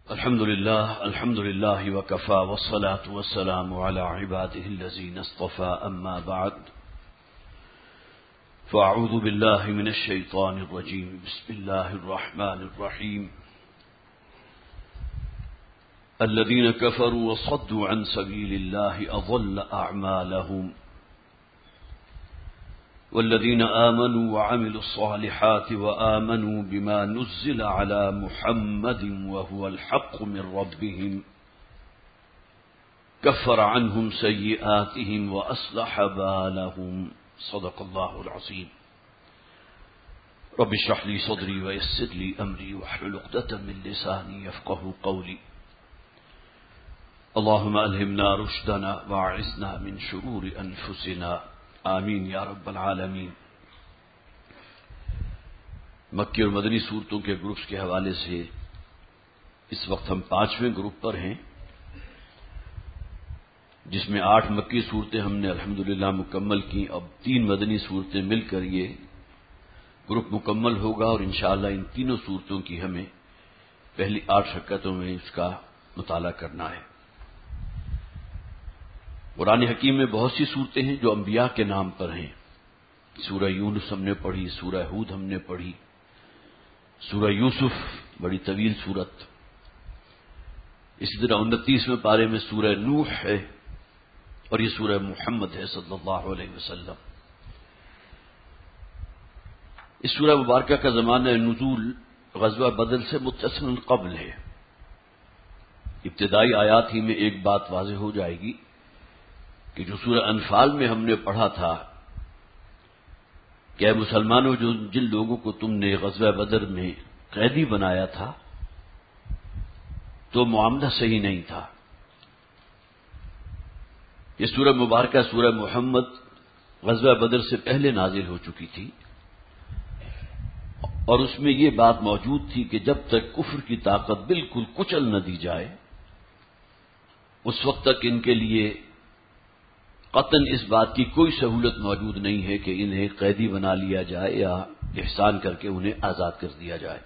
الحمد لله وكفى والصلاة والسلام على عباده الذين اصطفى أما بعد فأعوذ بالله من الشيطان الرجيم بسم الله الرحمن الرحيم الذين كفروا وصدوا عن سبيل الله أضل أعمالهم والذين آمنوا وعملوا الصالحات وآمنوا بما نزل على محمد وهو الحق من ربهم كفر عنهم سيئاتهم وأصلح بالهم صدق الله العظيم رب اشرح لي صدري ويسر لي أمري واحلل عقدة من لساني يفقهوا قولي اللهم ألهمنا رشدنا واعصمنا من شرور أنفسنا آمین یا رب العالمین۔ مکی اور مدنی صورتوں کے گروپس کے حوالے سے اس وقت ہم 5ویں گروپ پر ہیں، جس میں 8 مکی صورتیں ہم نے الحمدللہ مکمل کی۔ اب 3 مدنی صورتیں مل کر یہ گروپ مکمل ہوگا اور انشاءاللہ ان تینوں صورتوں کی ہمیں پہلی 8 رکعتوں میں اس کا مطالعہ کرنا ہے۔ قرآن حکیم میں بہت سی صورتیں ہیں جو انبیاء کے نام پر ہیں۔ سورہ یونس ہم نے پڑھی، سورہ ہود ہم نے پڑھی، سورہ یوسف بڑی طویل سورت، اسی طرح 29ویں پارے میں سورہ نوح ہے اور یہ سورہ محمد ہے صلی اللہ علیہ وسلم۔ اس سورہ مبارکہ کا زمانہ نزول غزوہ بدر سے متصل قبل ہے۔ ابتدائی آیات ہی میں ایک بات واضح ہو جائے گی کہ جو سورہ انفال میں ہم نے پڑھا تھا کہ اے مسلمانوں، جن لوگوں کو تم نے غزوہ بدر میں قیدی بنایا تھا تو معاملہ صحیح نہیں تھا۔ یہ سورہ مبارکہ سورہ محمد غزوہ بدر سے پہلے نازل ہو چکی تھی اور اس میں یہ بات موجود تھی کہ جب تک کفر کی طاقت بالکل کچل نہ دی جائے اس وقت تک ان کے لیے قطعاً اس بات کی کوئی سہولت موجود نہیں ہے کہ انہیں قیدی بنا لیا جائے یا احسان کر کے انہیں آزاد کر دیا جائے۔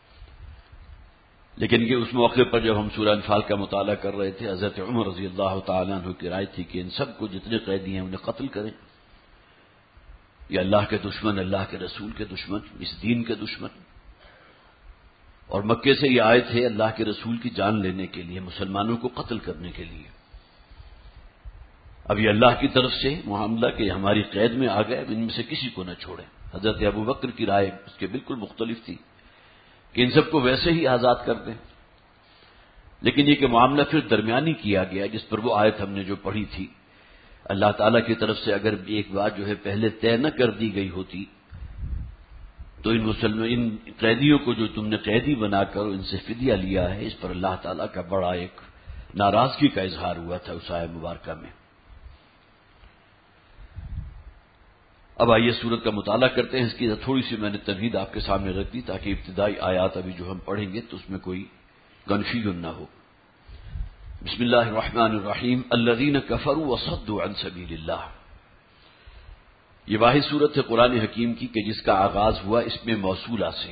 لیکن یہ اس موقع پر جب ہم سورہ انفال کا مطالعہ کر رہے تھے، حضرت عمر رضی اللہ تعالیٰ عنہ کی رائے تھی کہ ان سب کو جتنے قیدی ہیں انہیں قتل کریں، یہ اللہ کے دشمن، اللہ کے رسول کے دشمن، اس دین کے دشمن، اور مکے سے یہ آئے تھے اللہ کے رسول کی جان لینے کے لیے، مسلمانوں کو قتل کرنے کے لیے۔ اب یہ اللہ کی طرف سے معاملہ کہ ہماری قید میں آ گئے، ان میں سے کسی کو نہ چھوڑیں۔ حضرت ابو بکر کی رائے اس کے بالکل مختلف تھی کہ ان سب کو ویسے ہی آزاد کر دیں، لیکن یہ کہ معاملہ پھر درمیانی کیا گیا، جس پر وہ آیت ہم نے جو پڑھی تھی، اللہ تعالیٰ کی طرف سے اگر ایک بات جو ہے پہلے طے نہ کر دی گئی ہوتی تو ان قیدیوں کو جو تم نے قیدی بنا کر ان سے فدیہ لیا ہے، اس پر اللہ تعالیٰ کا بڑا ایک ناراضگی کا اظہار ہوا تھا اس آیت مبارکہ میں۔ اب آئیے سورت کا مطالعہ کرتے ہیں۔ اس کی تھوڑی سی میں نے تمہید آپ کے سامنے رکھ دی تاکہ ابتدائی آیات ابھی جو ہم پڑھیں گے تو اس میں کوئی کنفیوژن نہ ہو۔ بسم اللہ الرحمن الرحیم الذین کفروا وصدوا عن سبیل اللہ۔ یہ واحد سورت ہے قرآن حکیم کی کہ جس کا آغاز ہوا اس میں موصولہ سے۔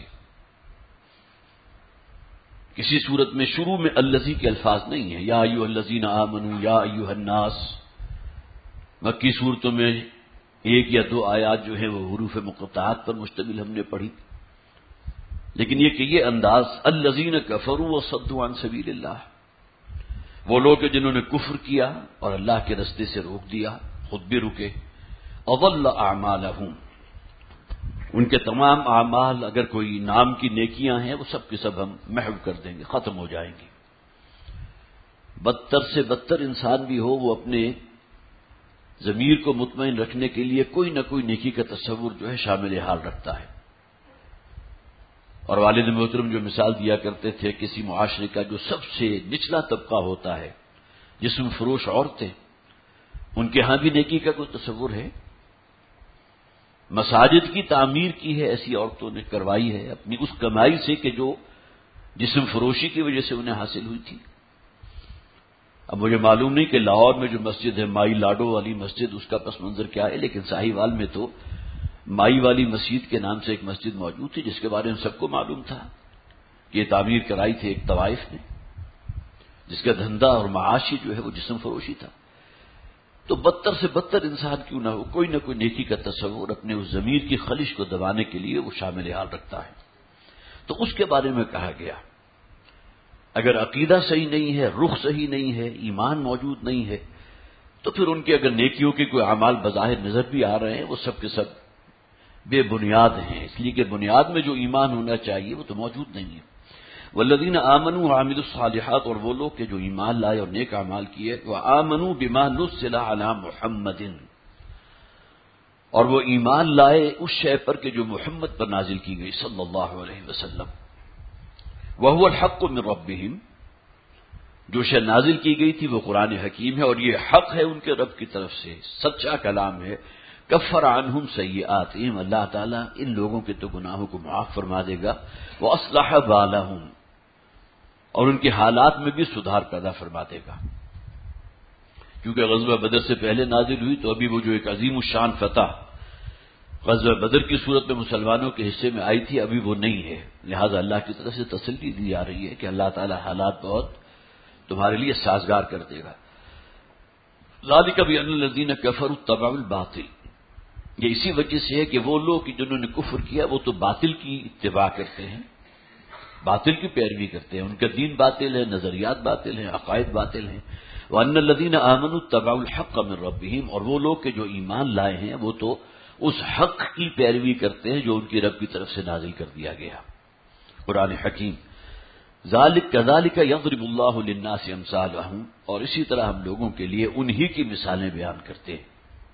کسی سورت میں شروع میں الذی کے الفاظ نہیں ہیں، یا ایھا الذین آمنوا، یا ایھا الناس۔ مکی صورتوں میں 1 یا 2 آیات جو ہیں وہ حروف مقطعات پر مشتمل ہم نے پڑھی، لیکن یہ کہ یہ انداز الذین کفروا وصدوا عن سبیل اللہ، وہ لوگ جنہوں نے کفر کیا اور اللہ کے رستے سے روک دیا، خود بھی رکے، اضل اعمالہم، ان کے تمام اعمال اگر کوئی نام کی نیکیاں ہیں وہ سب کے سب ہم محو کر دیں گے، ختم ہو جائیں گی۔ بدتر سے بدتر انسان بھی ہو وہ اپنے ضمیر کو مطمئن رکھنے کے لیے کوئی نہ کوئی نیکی کا تصور جو ہے شامل حال رکھتا ہے۔ اور والد محترم جو مثال دیا کرتے تھے کسی معاشرے کا جو سب سے نچلا طبقہ ہوتا ہے، جسم فروش عورتیں، ان کے ہاں بھی نیکی کا کوئی تصور ہے؟ مساجد کی تعمیر کی ہے ایسی عورتوں نے، کروائی ہے اپنی اس کمائی سے کہ جو جسم فروشی کی وجہ سے انہیں حاصل ہوئی تھی۔ اب مجھے معلوم نہیں کہ لاہور میں جو مسجد ہے مائی لاڈو والی مسجد، اس کا پس منظر کیا ہے، لیکن ساہیوال میں تو مائی والی مسجد کے نام سے ایک مسجد موجود تھی جس کے بارے میں سب کو معلوم تھا کہ یہ تعمیر کرائی تھی ایک طوائف نے۔ جس کا دھندا اور معاشی جو ہے وہ جسم فروشی تھا. تو بدتر سے بدتر انسان کیوں نہ ہو، کوئی نہ کوئی نیکی کا تصور اپنے اس ضمیر کی خلش کو دبانے کے لیے وہ شامل حال رکھتا ہے. تو اس کے بارے میں کہا گیا اگر عقیدہ صحیح نہیں ہے، رخ صحیح نہیں ہے، ایمان موجود نہیں ہے، تو پھر ان کے اگر نیکیوں کے کوئی اعمال بظاہر نظر بھی آ رہے ہیں وہ سب کے سب بے بنیاد ہیں، اس لیے کہ بنیاد میں جو ایمان ہونا چاہیے وہ تو موجود نہیں ہے. والذین آمنوا وعملوا الصالحات، اور وہ لوگ کہ جو ایمان لائے اور نیک اعمال کیے، وآمنوا بما نزل علی محمد، اور وہ ایمان لائے اس شے پر کہ جو محمد پر نازل کی گئی صلی اللہ علیہ وسلم. وهو الحق من ربهم، جو شے نازل کی گئی تھی وہ قرآن حکیم ہے اور یہ حق ہے ان کے رب کی طرف سے، سچا کلام ہے. کفر عنہم سیئاتہم، اللہ تعالیٰ ان لوگوں کے تو گناہوں کو معاف فرما دے گا. واصلح بالہم، اور ان کے حالات میں بھی سدھار پیدا فرما دے گا. کیونکہ غزوہ بدر سے پہلے نازل ہوئی تو ابھی وہ جو ایک عظیم الشان فتح غزوہ بدر کی صورت میں مسلمانوں کے حصے میں آئی تھی ابھی وہ نہیں ہے. لہذا اللہ کی طرف سے تسلی دی جا رہی ہے کہ اللہ تعالیٰ حالات بہت تمہارے لیے سازگار کر دے گا. ذالک بأن الذین کفروا اتبعوا الباطل، یہ اسی وجہ سے ہے کہ وہ لوگ جنہوں نے کفر کیا وہ تو باطل کی اتباع کرتے ہیں، باطل کی پیروی کرتے ہیں، ان کا دین باطل ہے، نظریات باطل ہیں، عقائد باطل ہیں. وأن الذین آمنوا اتبعوا الحق من ربهم، اور وہ لوگ کہ جو ایمان لائے ہیں وہ تو اس حق کی پیروی کرتے ہیں جو ان کی رب کی طرف سے نازل کر دیا گیا قرآن حکیم. ذالک کذالک یضرب اللہ للناس امثالہم، اور اسی طرح ہم لوگوں کے لیے انہی کی مثالیں بیان کرتے ہیں.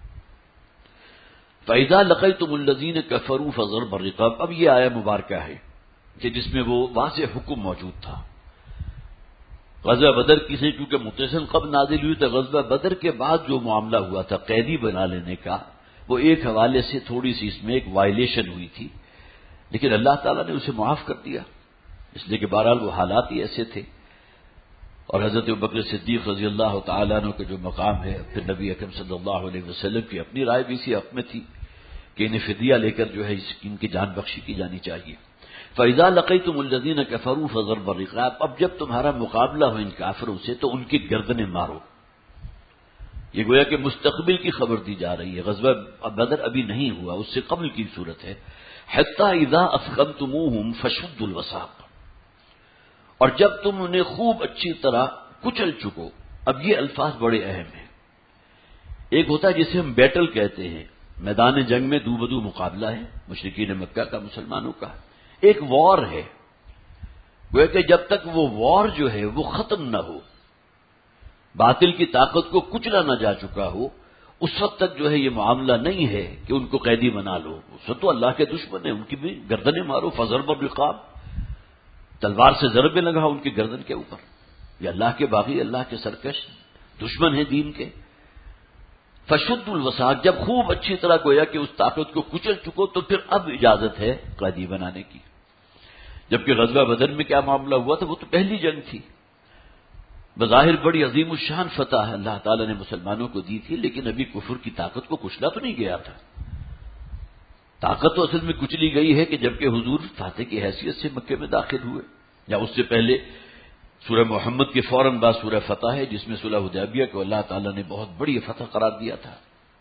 فَإِذَا لَقَيْتُمُ الَّذِينَ كَفَرُوا فَضَرْبَ الرِّقَابِ، اب یہ آیہ مبارکہ ہے کہ جس میں وہ واضح حکم موجود تھا. غزوہ بدر کی سے چونکہ متصل قبل نازل ہوئی تو غزوہ بدر کے بعد جو معاملہ ہوا تھا قیدی بنا لینے کا، وہ ایک حوالے سے تھوڑی سی اس میں ایک وائلیشن ہوئی تھی، لیکن اللہ تعالیٰ نے اسے معاف کر دیا، اس لیے کہ بہرحال وہ حالات ہی ایسے تھے. اور حضرت ابوبکر صدیق رضی اللہ تعالیٰ عنہ کا جو مقام ہے، پھر نبی اکرم صلی اللہ علیہ وسلم کی اپنی رائے بھی اسی حق میں تھی کہ انہیں فدیہ لے کر جو ہے ان کی جان بخشی کی جانی چاہیے. فَإِذَا لَقَيْتُمُ الَّذِينَ كَفَرُوا فَضَرْبَ الرِّقَابِ، اب جب تمہارا مقابلہ ہو ان کافروں سے تو ان کی گردنیں مارو. یہ گویا کہ مستقبل کی خبر دی جا رہی ہے، غزوہ بدر ابھی نہیں ہوا، اس سے قبل کی صورت ہے. حَتَّى إِذَا أَثْخَنْتُمُوهُمْ فَشُدُّوا الْوَثَاقَ، اور جب تم انہیں خوب اچھی طرح کچل چکو. اب یہ الفاظ بڑے اہم ہیں. ایک ہوتا ہے جسے ہم بیٹل کہتے ہیں، میدان جنگ میں دو بدو مقابلہ ہے مشرکین مکہ کا مسلمانوں کا. ایک وار ہے، وہ کہ جب تک وہ وار جو ہے وہ ختم نہ ہو، باطل کی طاقت کو کچلا نہ جا چکا ہو، اس وقت تک جو ہے یہ معاملہ نہیں ہے کہ ان کو قیدی بنا لو. اس وقت تو اللہ کے دشمن ہیں، ان کی بھی گردنیں مارو. فضرب الرقاب، تلوار سے ضربیں لگاؤ ان کی گردن کے اوپر. یہ اللہ کے باغی، اللہ کے سرکش دشمن ہیں دین کے. فشد الوثاق، جب خوب اچھی طرح گویا کہ اس طاقت کو کچل چکو تو پھر اب اجازت ہے قیدی بنانے کی. جبکہ غزوہ بدر میں کیا معاملہ ہوا تھا، وہ تو پہلی جنگ تھی، بظاہر بڑی عظیم الشان فتح اللہ تعالیٰ نے مسلمانوں کو دی تھی، لیکن ابھی کفر کی طاقت کو کچلا تو نہیں گیا تھا. طاقت تو اصل میں کچلی گئی ہے کہ جبکہ حضور فاتح کی حیثیت سے مکے میں داخل ہوئے، یا اس سے پہلے سورہ محمد کے فوراً بعد سورہ فتح ہے جس میں صلح حدیبیہ کو اللہ تعالیٰ نے بہت بڑی فتح قرار دیا تھا.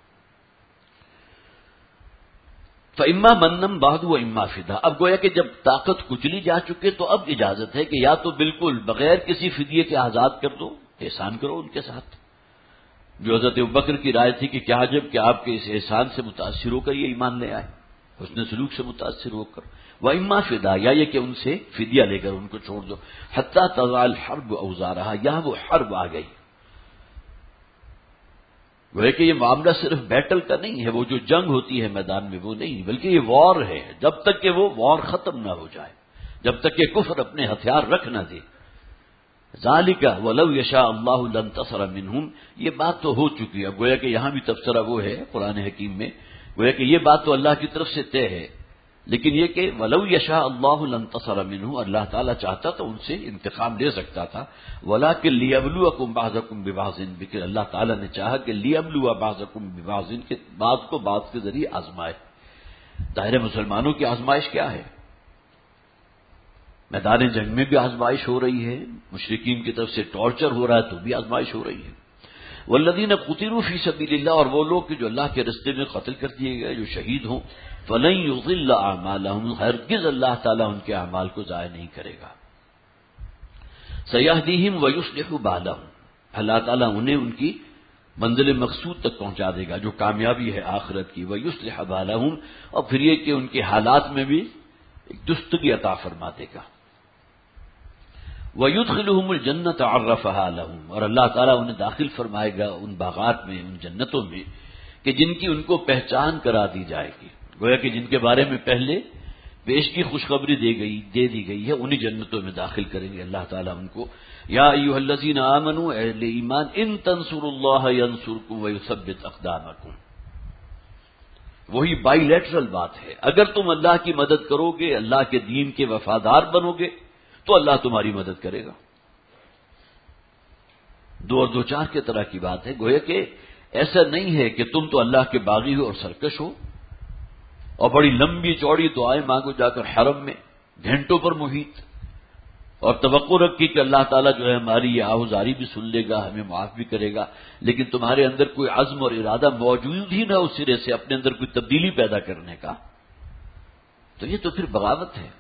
فَإِمَّا مَنًّا بَعْدُ وَإِمَّا فِدْيَةً، اب گویا کہ جب طاقت کچلی جا چکے تو اب اجازت ہے کہ یا تو بالکل بغیر کسی فدیے کے آزاد کر دو، احسان کرو ان کے ساتھ، جو حضرت ابوبکر کی رائے تھی کہ کیا عجب کہ آپ کے اس احسان سے متاثر ہو کر یہ ایمان لے آئے، حسن سلوک سے متاثر ہو کر. وَإِمَّا فِدْيَةً، یا یہ کہ ان سے فدیہ لے کر ان کو چھوڑ دو. حَتَّى تَضَعَ الْحَرْبُ أَوْزَارَهَا، یہاں وہ حرب آ گئی. وہ ہے کہ یہ معاملہ صرف بیٹل کا نہیں ہے، وہ جو جنگ ہوتی ہے میدان میں وہ نہیں، بلکہ یہ وار ہے. جب تک کہ وہ وار ختم نہ ہو جائے، جب تک کہ کفر اپنے ہتھیار رکھ نہ دے. ذالک ولو یشاء اللہ لانتصر منہم، یہ بات تو ہو چکی ہے. اب گویا کہ یہاں بھی تبصرہ وہ ہے قرآن حکیم میں، گویا کہ یہ بات تو اللہ کی طرف سے طے ہے، لیکن یہ کہ ولو یشاء اللہ لانتصر منہم، اللہ تعالیٰ چاہتا تو ان سے انتقام لے سکتا تھا. ولکن لیبلوکم بعضکم ببعض، لیکن اللہ تعالیٰ نے چاہا کہ لیبلو بعضکم ببعض، کہ بعض کو بعض کے ذریعے آزمائے. ظاہر مسلمانوں کی آزمائش کیا ہے؟ میدان جنگ میں بھی آزمائش ہو رہی ہے، مشرکین کی طرف سے ٹارچر ہو رہا ہے تو بھی آزمائش ہو رہی ہے۔ والذین قتلوا فی سبیل اللہ، اور وہ لوگ کہ جو اللہ کے راستے میں قتل کر دیے گئے، جو شہید ہوں، فلن یضل اعمالهم، ہرگز اللہ تعالیٰ ان کے اعمال کو ضائع نہیں کرے گا۔ سیہدیہم ویصلح بالہم، اللہ تعالیٰ انہیں ان کی منزل مقصود تک پہنچا دے گا جو کامیابی ہے آخرت کی، ویصلح بالہم، اور پھر یہ کہ ان کے حالات میں بھی ایک درستگی عطا فرما دے گا۔ وَيُدْخِلُهُمُ الْجَنَّةَ عَرَّفَهَا لَهُمْ، اور اللہ تعالیٰ انہیں داخل فرمائے گا ان باغات میں، ان جنتوں میں کہ جن کی ان کو پہچان کرا دی جائے گی، گویا کہ جن کے بارے میں پہلے پیشگی خوشخبری دے دی گئی ہے، انہی جنتوں میں داخل کریں گے اللہ تعالیٰ ان کو۔ یا ایھا الذین آمنوا، اہل ایمان، ان تنصروا اللہ ینصرکم ویثبت اقدامکم، وہی بائی لیٹرل بات ہے، اگر تم اللہ کی مدد کرو گے، اللہ کے دین کے وفادار بنو گے تو اللہ تمہاری مدد کرے گا۔ دو اور دو چار کے طرح کی بات ہے، گویا کہ ایسا نہیں ہے کہ تم تو اللہ کے باغی ہو اور سرکش ہو اور بڑی لمبی چوڑی دعائیں مانگو جا کر حرم میں گھنٹوں پر محیط، اور توقع رکھی کہ اللہ تعالیٰ جو ہے ہماری یہ آہوزاری بھی سن لے گا، ہمیں معاف بھی کرے گا، لیکن تمہارے اندر کوئی عزم اور ارادہ موجود ہی نہ اس سرے سے اپنے اندر کوئی تبدیلی پیدا کرنے کا، تو یہ تو پھر بغاوت ہے۔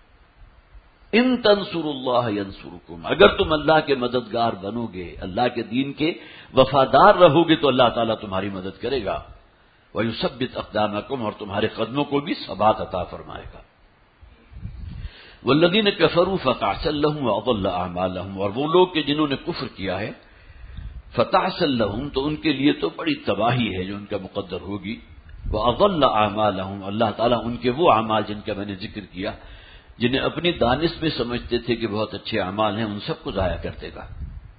ان تنصروا اللہ ینصرکم، اگر تم اللہ کے مددگار بنو گے، اللہ کے دین کے وفادار رہو گے تو اللہ تعالیٰ تمہاری مدد کرے گا، وَيُثَبِّتْ أَقْدَامَكُمْ، اور تمہارے قدموں کو بھی ثبات عطا فرمائے گا۔ وَالَّذِينَ كَفَرُوا فَتَعْسًا لَّهُمْ وَأَضَلَّ أَعْمَالَهُمْ، اور وہ لوگ کہ جنہوں نے کفر کیا ہے، فَتَعْسًا لَّهُمْ، تو ان کے لیے تو بڑی تباہی ہے جو ان کا مقدر ہوگی، وَأَضَلَّ أَعْمَالَهُمْ، اللہ تعالیٰ ان کے وہ اعمال جن کا میں نے ذکر کیا، جنہیں اپنی دانش میں سمجھتے تھے کہ بہت اچھے اعمال ہیں، ان سب کو ضائع کر دے گا۔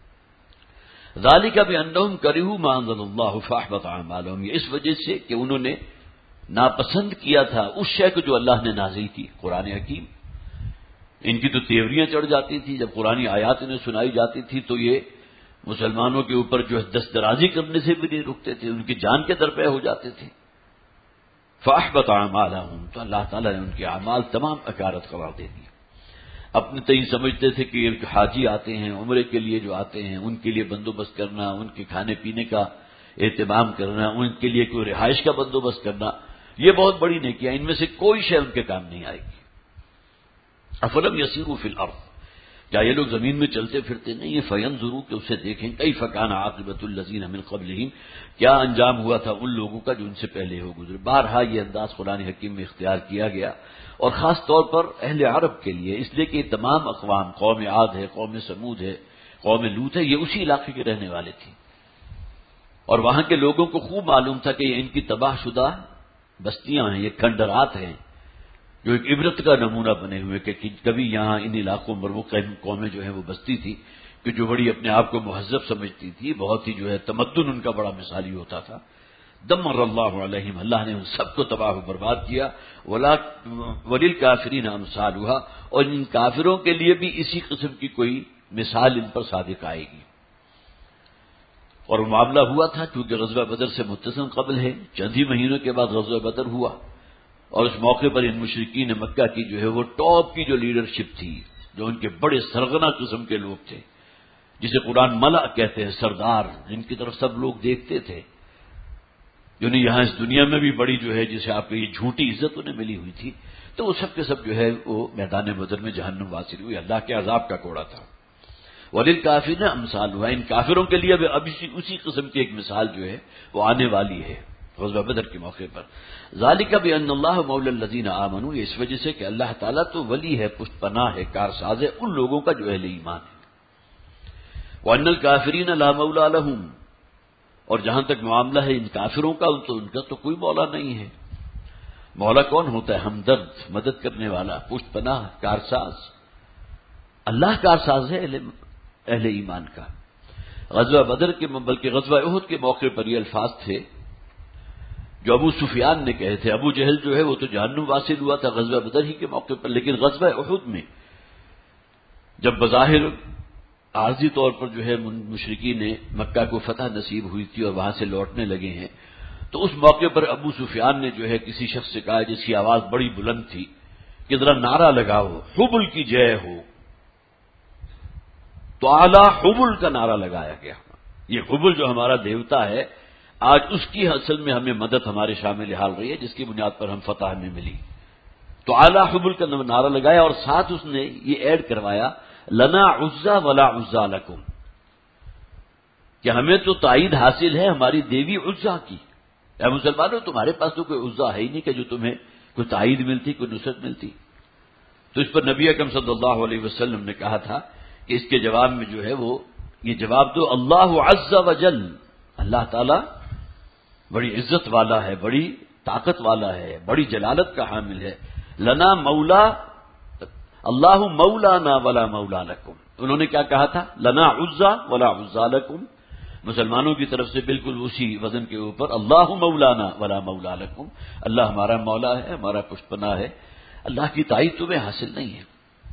ذَلِكَ بِأَنَّهُمْ كَرِهُوا مَا أَنزَلَ اللَّهُ فَأَحْبَطَ أَعْمَالَهُمْ، یہ اس وجہ سے کہ انہوں نے ناپسند کیا تھا اس شے کو جو اللہ نے نازل کی، قرآن حکیم۔ ان کی تو تیوریاں چڑھ جاتی تھی، جب قرآن آیات انہیں سنائی جاتی تھی تو یہ مسلمانوں کے اوپر جو ہے دست درازی کرنے سے بھی نہیں رکتے تھے، ان کی جان کے درپے ہو جاتے تھے۔ فَأَحْبَطَ أَعْمَالَهُمْ، تو اللہ تعالیٰ نے ان کے اعمال تمام اکارت قرار دے دیے۔ اپنے تئیں سمجھتے تھے کہ یہ حاجی آتے ہیں عمرے کے لیے، جو آتے ہیں ان کے لیے بندوبست کرنا، ان کے کھانے پینے کا اہتمام کرنا، ان کے لیے کوئی رہائش کا بندوبست کرنا، یہ بہت بڑی نیکیاں، ان میں سے کوئی شے ان کے کام نہیں آئے گی۔ افلم یسیروا فی الارض، کیا یہ لوگ زمین میں چلتے پھرتے نہیں ہیں؟ فینظروا، کہ اسے دیکھیں، کیف کان عاقبۃ الذین من قبلہم، کیا انجام ہوا تھا ان لوگوں کا جو ان سے پہلے ہو گزرے۔ بارہا یہ انداز قرآن حکیم میں اختیار کیا گیا، اور خاص طور پر اہل عرب کے لیے، اس لیے کہ تمام اقوام، قوم عاد ہے، قوم سمود ہے، قوم لوط ہے، یہ اسی علاقے کے رہنے والے تھے، اور وہاں کے لوگوں کو خوب معلوم تھا کہ یہ ان کی تباہ شدہ بستیاں ہیں، یہ کھنڈرات ہیں جو ایک عبرت کا نمونہ بنے ہوئے کہ کبھی یہاں ان علاقوں پر وہ قومیں جو ہیں وہ بستی تھی کہ جو بڑی اپنے آپ کو مہذب سمجھتی تھی، بہت ہی جو ہے تمدن ان کا بڑا مثالی ہوتا تھا۔ دمر اللہ علیہم، اللہ نے ان سب کو تباہ و برباد کیا۔ وللکافرین امثالها، اور ان کافروں کے لیے بھی اسی قسم کی کوئی مثال ان پر صادق آئے گی۔ اور وہ معاملہ ہوا تھا کیونکہ غزوہ بدر سے متصل قبل ہے، چند ہی مہینوں کے بعد غزوہ بدر ہوا، اور اس موقع پر ان مشرکین مکہ کی جو ہے وہ ٹاپ کی جو لیڈرشپ تھی، جو ان کے بڑے سرغنہ قسم کے لوگ تھے، جسے قرآن ملأ کہتے ہیں، سردار، جن کی طرف سب لوگ دیکھتے تھے، جنہیں یہاں اس دنیا میں بھی بڑی جو ہے جسے آپ کو یہ جھوٹی عزت انہیں ملی ہوئی تھی، تو وہ سب کے سب جو ہے وہ میدان بدر میں جہنم واصل ہوئی، اللہ کے عذاب کا کوڑا تھا۔ وللکافرین امثالها، ان کافروں کے لیے اب اسی قسم کی ایک مثال جو ہے وہ آنے والی ہے غزوہ بدر کے موقع پر۔ ذالک بان اللہ مولی الذین آمنوا، یہ اس وجہ سے کہ اللہ تعالیٰ تو ولی ہے، پشت پناہ ہے، کارساز ہے ان لوگوں کا جو اہل ایمان ہے۔ وان الکافرین لا مولی لہم، اور جہاں تک معاملہ ہے ان کافروں کا، تو ان کا تو کوئی مولا نہیں ہے۔ مولا کون ہوتا ہے؟ ہمدرد، مدد کرنے والا، پشت پناہ، کارساز، اللہ کارساز ہے اہل ایمان کا۔ غزوہ بدر کے بلکہ غزوہ احد کے موقع پر یہ الفاظ تھے جو ابو سفیان نے کہے تھے۔ ابو جہل جو ہے وہ تو جہنم واصل ہوا تھا غزوہ بدر ہی کے موقع پر، لیکن غزوہ احد میں جب بظاہر عارضی طور پر جو ہے مشرکین نے مکہ کو فتح نصیب ہوئی تھی اور وہاں سے لوٹنے لگے ہیں، تو اس موقع پر ابو سفیان نے جو ہے کسی شخص سے کہا جس کی آواز بڑی بلند تھی کہ ذرا نعرہ لگاؤ حبل کی جے ہو، تو اعلیٰ حبل کا نعرہ لگایا گیا۔ یہ حبل جو ہمارا دیوتا ہے، آج اس کی اصل میں ہمیں مدد ہمارے شامل حال رہی ہے، جس کی بنیاد پر ہم فتح ہمیں ملی۔ تو اعلیٰ حبل کا نعرہ لگایا، اور ساتھ اس نے یہ ایڈ کروایا لنا عزا ولا عزا لکم، کہ ہمیں تو تائید حاصل ہے ہماری دیوی عزا کی۔ اے مسلمانوں، تمہارے پاس تو کوئی عزا ہے ہی نہیں کہ جو تمہیں کوئی تائید ملتی، کوئی نصرت ملتی۔ تو اس پر نبی اکرم صلی اللہ علیہ وسلم نے کہا تھا کہ اس کے جواب میں جو ہے وہ یہ جواب دو، اللہ عز وجل، اللہ تعالی بڑی عزت والا ہے، بڑی طاقت والا ہے، بڑی جلالت کا حامل ہے، لنا مولا اللہ مولانا ولا مولا لکم۔ انہوں نے کیا کہا تھا؟ لنا عزا ولا عزا لکم، مسلمانوں کی طرف سے بالکل اسی وزن کے اوپر اللہ مولانا ولا مولا لکم، اللہ ہمارا مولا ہے، ہمارا پشت پناہ ہے، اللہ کی تائید تمہیں حاصل نہیں ہے۔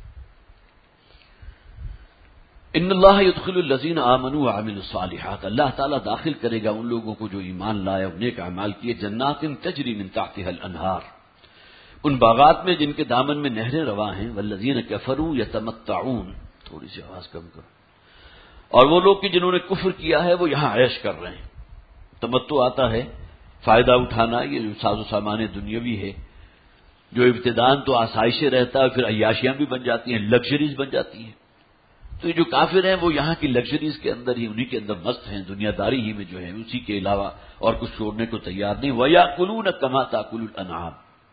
ان اللہ يدخل الذین آمنوا وعملوا الصالحات، اللہ تعالیٰ داخل کرے گا ان لوگوں کو جو ایمان لائے اور نیک اعمال کیے، جنات تجری من تحتها الانہار، ان باغات میں جن کے دامن میں نہریں رواں ہیں، والذین کفروا یتمتعون، تھوڑی سی آواز کم کرو، اور وہ لوگ کہ جنہوں نے کفر کیا ہے وہ یہاں عیش کر رہے ہیں۔ تمتع آتا ہے فائدہ اٹھانا، یہ جو ساز و سامان دنیاوی ہے، جو ابتداءً تو آسائشیں رہتا ہے، پھر عیاشیاں بھی بن جاتی ہیں، لگژریز بن جاتی ہیں۔ تو یہ جو کافر ہیں وہ یہاں کی لگژریز کے اندر ہی، انہی کے اندر مست ہیں، دنیا داری ہی میں جو ہے اسی کے علاوہ اور کچھ چھوڑنے کو تیار نہیں۔ وَيَأْكُلُونَ كَمَا تَأْكُلُ الْأَنْعَامُ،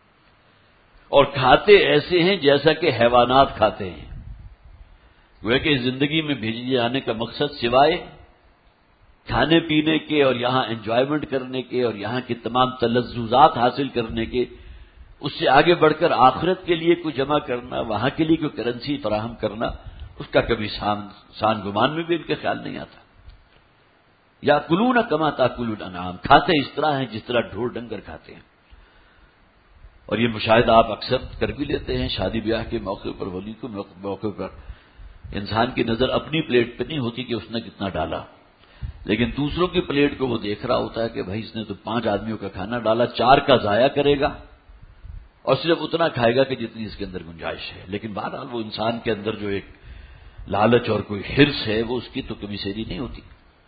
اور کھاتے ایسے ہیں جیسا کہ حیوانات کھاتے ہیں۔ وہ کہ زندگی میں بھیجے جانے کا مقصد سوائے کھانے پینے کے اور یہاں انجوائمنٹ کرنے کے اور یہاں کی تمام تلذذات حاصل کرنے کے، اس سے آگے بڑھ کر آخرت کے لیے کوئی جمع کرنا، وہاں کے لیے کوئی کرنسی فراہم کرنا، اس کا کبھی سان گمان میں بھی ان کے خیال نہیں آتا۔ یا کلون کما تاکل الانعام، کھاتے اس طرح ہیں جس طرح ڈھور ڈنگر کھاتے ہیں۔ اور یہ مشاہدہ آپ اکثر کر بھی لیتے ہیں، شادی بیاہ کے موقع پر، ولی کے موقع پر انسان کی نظر اپنی پلیٹ پہ نہیں ہوتی کہ اس نے کتنا ڈالا، لیکن دوسروں کی پلیٹ کو وہ دیکھ رہا ہوتا ہے کہ بھائی اس نے تو 5 آدمیوں کا کھانا ڈالا، 4 کا ضائع کرے گا اور صرف اتنا کھائے گا کہ جتنی اس کے اندر گنجائش ہے۔ لیکن بہرحال وہ انسان کے اندر جو ایک لالچ اور کوئی حرص ہے وہ اس کی تو کبھی سیری نہیں ہوتی۔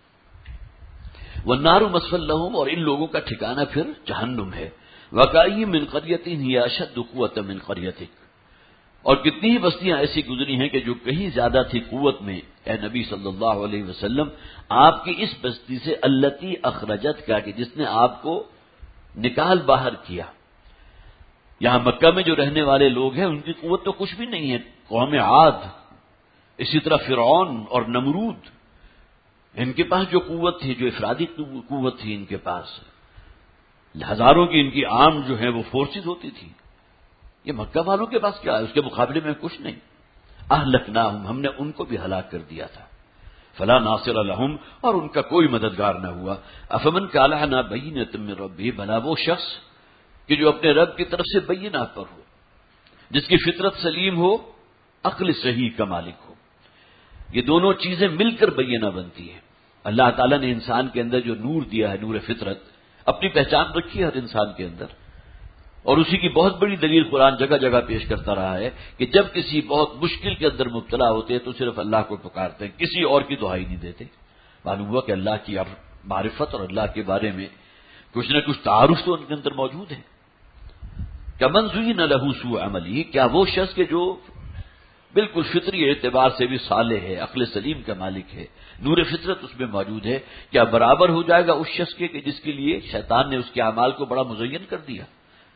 والنار مثوی لہم، اور ان لوگوں کا ٹھکانہ پھر جہنم ہے۔ وکأی من قریۃ ہی اشد قوۃ من قریتک، اور کتنی ہی بستیاں ایسی گزری ہیں کہ جو کہیں زیادہ تھی قوت میں، اے نبی صلی اللہ علیہ وسلم، آپ کی اس بستی سے، التی اخرجت کا، کہ جس نے آپ کو نکال باہر کیا۔ یہاں مکہ میں جو رہنے والے لوگ ہیں ان کی قوت تو کچھ بھی نہیں ہے، قوم عاد، اسی طرح فرعون اور نمرود، ان کے پاس جو قوت تھی، جو افرادی قوت تھی ان کے پاس، ہزاروں کی ان کی عام جو ہے وہ فورسز ہوتی تھی، یہ مکہ والوں کے پاس کیا ہے؟ اس کے مقابلے میں کچھ نہیں۔ اہلکناہم، ہم نے ان کو بھی ہلاک کر دیا تھا۔ فلا ناصر لہم، اور ان کا کوئی مددگار نہ ہوا۔ افمن کان علی بینۃ من ربہ، بھلا وہ شخص کہ جو اپنے رب کی طرف سے بینہ پر ہو، جس کی فطرت سلیم ہو، عقل صحیح کا مالک ہو، یہ دونوں چیزیں مل کر بینہ بنتی ہیں۔ اللہ تعالیٰ نے انسان کے اندر جو نور دیا ہے، نور فطرت، اپنی پہچان رکھی ہے ہر انسان کے اندر، اور اسی کی بہت بڑی دلیل قرآن جگہ جگہ پیش کرتا رہا ہے کہ جب کسی بہت مشکل کے اندر مبتلا ہوتے ہیں تو صرف اللہ کو پکارتے ہیں، کسی اور کی دہائی نہیں دیتے۔ معلوم ہوا کہ اللہ کی معرفت اور اللہ کے بارے میں کچھ نہ کچھ تعارف تو ان کے اندر موجود ہے۔ کمن زین لہ سوء عملہ، کیا وہ شخص کہ جو بالکل فطری اعتبار سے بھی صالح ہے، عقل سلیم کا مالک ہے، نور فطرت اس میں موجود ہے، کیا برابر ہو جائے گا اس شخص کے کہ جس کے لیے شیطان نے اس کے اعمال کو بڑا مزین کر دیا،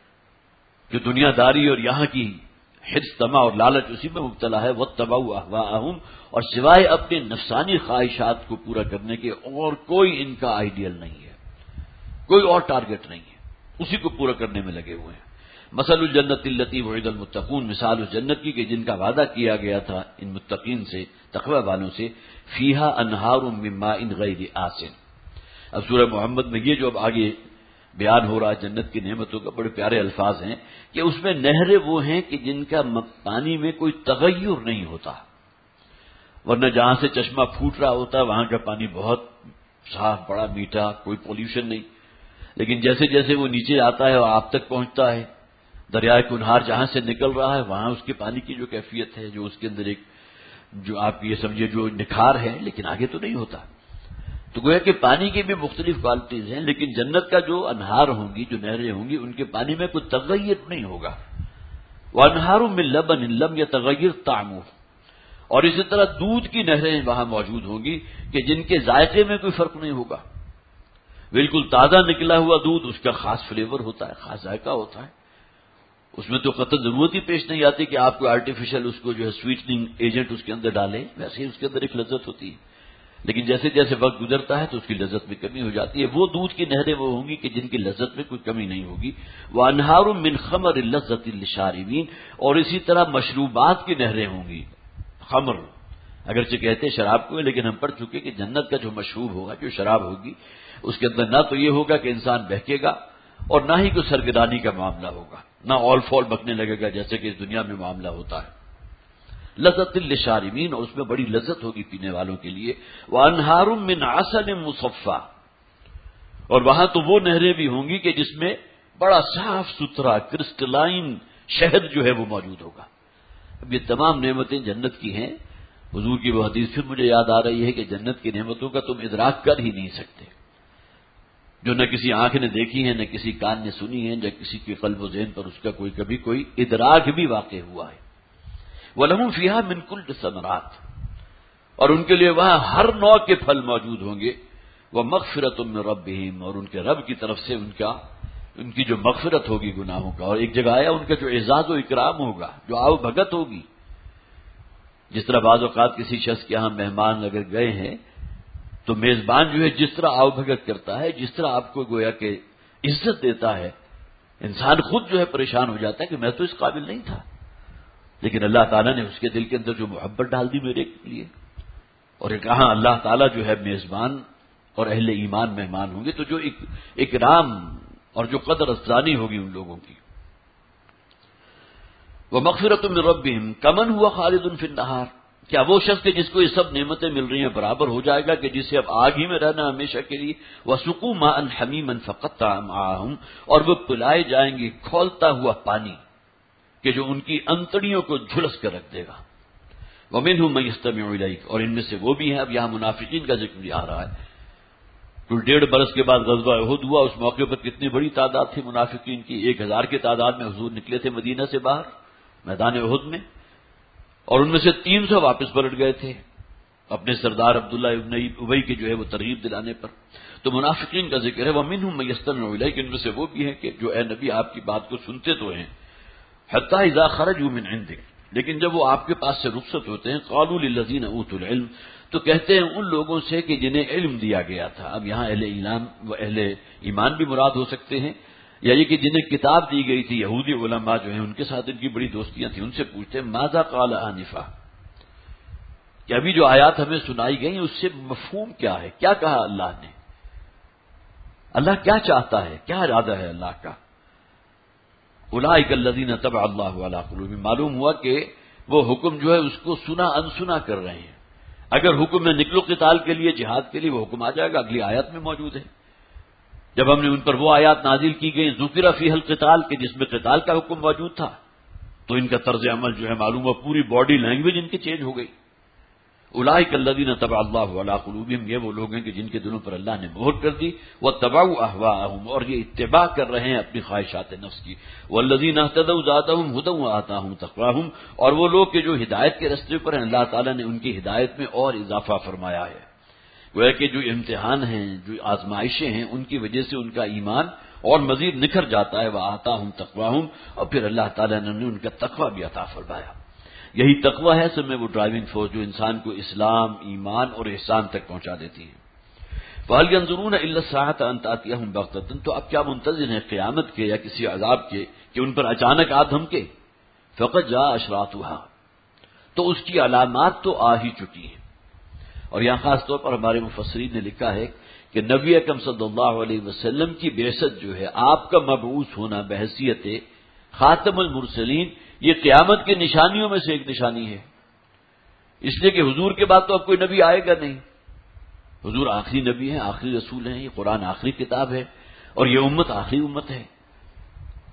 جو دنیا داری اور یہاں کی حرص طمع اور لالچ اسی میں مبتلا ہے، واتبعوا اہواءہم، اور سوائے اپنے نفسانی خواہشات کو پورا کرنے کے اور کوئی ان کا آئیڈیل نہیں ہے، کوئی اور ٹارگٹ نہیں ہے، اسی کو پورا کرنے میں لگے ہوئے ہیں۔ مثل الجنت التی وعد المتقون، مثال اس جنت کی کہ جن کا وعدہ کیا گیا تھا ان متقین سے، تقوی والوں سے، فیہا انہار من ماء غیر آسن۔ اب سورہ محمد میں یہ جو اب آگے بیان ہو رہا ہے جنت کی نعمتوں کا، بڑے پیارے الفاظ ہیں کہ اس میں نہریں وہ ہیں کہ جن کا پانی میں کوئی تغیر نہیں ہوتا، ورنہ جہاں سے چشمہ پھوٹ رہا ہوتا ہے وہاں کا پانی بہت صاف، بڑا میٹھا، کوئی پولوشن نہیں، لیکن جیسے جیسے وہ نیچے آتا ہے اور آپ تک پہنچتا ہے دریائے کنہار جہاں سے نکل رہا ہے وہاں اس کے پانی کی جو کیفیت ہے، جو اس کے اندر ایک جو آپ یہ سمجھے جو نکھار ہے، لیکن آگے تو نہیں ہوتا. تو گویا کہ پانی کی بھی مختلف کوالٹیز ہیں، لیکن جنت کا جو انہار ہوں گی، جو نہریں ہوں گی، ان کے پانی میں کوئی تغیر نہیں ہوگا. وانہار من لبن لم یتغیر طعمہ، اور اسی طرح دودھ کی نہریں وہاں موجود ہوں گی کہ جن کے ذائقے میں کوئی فرق نہیں ہوگا. بالکل تازہ نکلا ہوا دودھ، اس کا خاص فلیور ہوتا ہے، خاص ذائقہ ہوتا ہے. اس میں تو قطعی ضرورت ہی پیش نہیں آتی کہ آپ کو آرٹیفیشل اس کو جو ہے سویٹنگ ایجنٹ اس کے اندر ڈالیں، ویسے ہی اس کے اندر ایک لذت ہوتی ہے. لیکن جیسے جیسے وقت گزرتا ہے تو اس کی لذت میں کمی ہو جاتی ہے. وہ دودھ کی نہریں وہ ہوں گی کہ جن کی لذت میں کوئی کمی نہیں ہوگی. وانہار من خمر لذت للشاربین، اور اسی طرح مشروبات کی نہریں ہوں گی. خمر اگرچہ کہتے ہیں شراب کو، لیکن ہم پڑھ چکے کہ جنت کا جو مشروب ہوگا، جو شراب ہوگی، اس کے اندر نہ تو یہ ہوگا کہ انسان بہکے گا اور نہ ہی کوئی سرگردانی کا معاملہ ہوگا، نہ اول فول بکنے لگے گا جیسے کہ اس دنیا میں معاملہ ہوتا ہے. لذت للشاربین، اور اس میں بڑی لذت ہوگی پینے والوں کے لیے. وانہار من عسل مصفی، اور وہاں تو وہ نہریں بھی ہوں گی کہ جس میں بڑا صاف ستھرا کرسٹلائن شہد جو ہے وہ موجود ہوگا. اب یہ تمام نعمتیں جنت کی ہیں. حضور کی وہ حدیث پھر مجھے یاد آ رہی ہے کہ جنت کی نعمتوں کا تم ادراک کر ہی نہیں سکتے، جو نہ کسی آنکھ نے دیکھی ہے، نہ کسی کان نے سنی ہے، نہ کسی کے قلب و ذہن پر اس کا کبھی کوئی ادراک بھی واقع ہوا ہے. وَلَهُمْ فِيهَا مِنْ كُلِّ ثَمَرَاتٍ، اور ان کے لیے وہاں ہر نوع کے پھل موجود ہوں گے. وَمَغْفِرَةٌ مِّن رَبِّهِمْ، اور ان کے رب کی طرف سے ان کی جو مغفرت ہوگی گناہوں کا. اور ایک جگہ آیا ان کا جو اعزاز و اکرام ہوگا، جو آؤ بھگت ہوگی. جس طرح بعض اوقات کسی شخص کے ہاں مہمان اگر گئے ہیں تو میزبان جو ہے جس طرح آؤ بھگت کرتا ہے، جس طرح آپ کو گویا کہ عزت دیتا ہے، انسان خود جو ہے پریشان ہو جاتا ہے کہ میں تو اس قابل نہیں تھا، لیکن اللہ تعالیٰ نے اس کے دل کے اندر جو محبت ڈال دی میرے لیے. اور کہاں اللہ تعالیٰ جو ہے میزبان اور اہل ایمان مہمان ہوں گے تو جو اکرام اور جو قدر افزانی ہوگی ان لوگوں کی. وَمَغْفِرَةٌ مِّن رَبِّهِمْ كَمَنْ هُوَ خَالِدٌ فِي النَّهَارِ، کیا وہ شخص کہ جس کو یہ سب نعمتیں مل رہی ہیں برابر ہو جائے گا کہ جسے اب آگ ہی میں رہنا ہمیشہ کے لیے. وَسُقُوا مَاءً حَمِيمًا فَقَطَّعَ أَمْعَاءَهُمْ، اور وہ پلائے جائیں گے کھولتا ہوا پانی کہ جو ان کی انتڑیوں کو جھلس کر رکھ دے گا. وَمِنْهُم مَّن يَسْتَمِعُ إِلَيْكَ، اور ان میں سے وہ بھی ہیں. اب یہاں منافقین کا ذکر بھی آ رہا ہے. کل 1.5 برس کے بعد غزوہ احد ہوا، اس موقع پر کتنی بڑی تعداد تھی منافقین کی. 1000 کی تعداد میں حضور نکلے تھے مدینہ سے باہر میدان احد میں، اور ان میں سے 300 واپس پلٹ گئے تھے اپنے سردار عبداللہ ابن ابی کی جو ہے وہ ترغیب دلانے پر. تو منافقین کا ذکر ہے. وَمِنْهُم مَّن يَسْتَمِعُ إِلَيْكَ، ان میں سے وہ بھی ہیں کہ جو اے نبی آپ کی بات کو سنتے تو ہیں. حَتَّىٰ إِذَا خَرَجُوا مِنْ عِندِكَ، لیکن جب وہ آپ کے پاس سے رخصت ہوتے ہیں، قَالُوا لِلَّذِينَ أُوتُوا الْعِلْمَ، تو کہتے ہیں ان لوگوں سے کہ جنہیں علم دیا گیا تھا. اب یہاں اہل ایمان بھی مراد ہو سکتے ہیں، یا یہ کہ جنہیں کتاب دی گئی تھی. یہودی علماء جو ہیں ان کے ساتھ ان کی بڑی دوستیاں تھیں، ان سے پوچھتے ہیں ماذا قال آنفا، کہ ابھی جو آیات ہمیں سنائی گئی اس سے مفہوم کیا ہے، کیا کہا اللہ نے، اللہ کیا چاہتا ہے، کیا ارادہ ہے اللہ کا. اولئک الذین طبع اللہ علی قلوبہم، معلوم ہوا کہ وہ حکم جو ہے اس کو سنا انسنا کر رہے ہیں. اگر حکم میں نکلو قتال کے لیے، جہاد کے لیے، وہ حکم آ جائے گا، اگلی آیات میں موجود ہے. جب ہم نے ان پر وہ آیات نازل کی گئی ذکر فیہ القتال، کہ جس میں قتال کا حکم موجود تھا، تو ان کا طرز عمل جو ہے معلوم ہوا پوری باڈی لینگویج ان کی چینج ہو گئی. اولئک الذین طبع اللہ علی قلوبہم، یہ وہ لوگ ہیں کہ جن کے دلوں پر اللہ نے مہر کر دی. واتبعوا اہواءہم، اور یہ اتباع کر رہے ہیں اپنی خواہشات نفس کی. والذین اہتدوا زادہم ھدی وآتاہم تقواہم، اور وہ لوگ کہ جو ہدایت کے راستے پر ہیں اللہ تعالیٰ نے ان کی ہدایت میں اور اضافہ فرمایا ہے. وہ کہ جو امتحان ہیں، جو آزمائشیں ہیں، ان کی وجہ سے ان کا ایمان اور مزید نکھر جاتا ہے. وآتاہم تقواہم، اور پھر اللہ تعالیٰ نے ان کا تقوی بھی عطا فرمایا. یہی تقوی ہے سب میں وہ ڈرائیونگ فورس جو انسان کو اسلام، ایمان اور احسان تک پہنچا دیتی ہے. فَهَلْ يَنظُرُونَ إِلَّا السَّاعَةَ أَن تَأْتِيَهُم بَغْتَةً، تو اب کیا منتظر ہیں قیامت کے یا کسی عذاب کے کہ ان پر اچانک آ دھمکے. فَقَدْ جَاءَ أَشْرَاطُهَا، تو اس کی علامات تو آ ہی چکی ہیں. اور یہاں خاص طور پر ہمارے مفسرین نے لکھا ہے کہ نبی اکرم صلی اللہ علیہ وسلم کی بعثت جو ہے، آپ کا مبعوث ہونا بحیثیت خاتم المرسلین، یہ قیامت کی نشانیوں میں سے ایک نشانی ہے. اس لیے کہ حضور کے بعد تو اب کوئی نبی آئے گا نہیں. حضور آخری نبی ہیں، آخری رسول ہیں، یہ قرآن آخری کتاب ہے، اور یہ امت آخری امت ہے.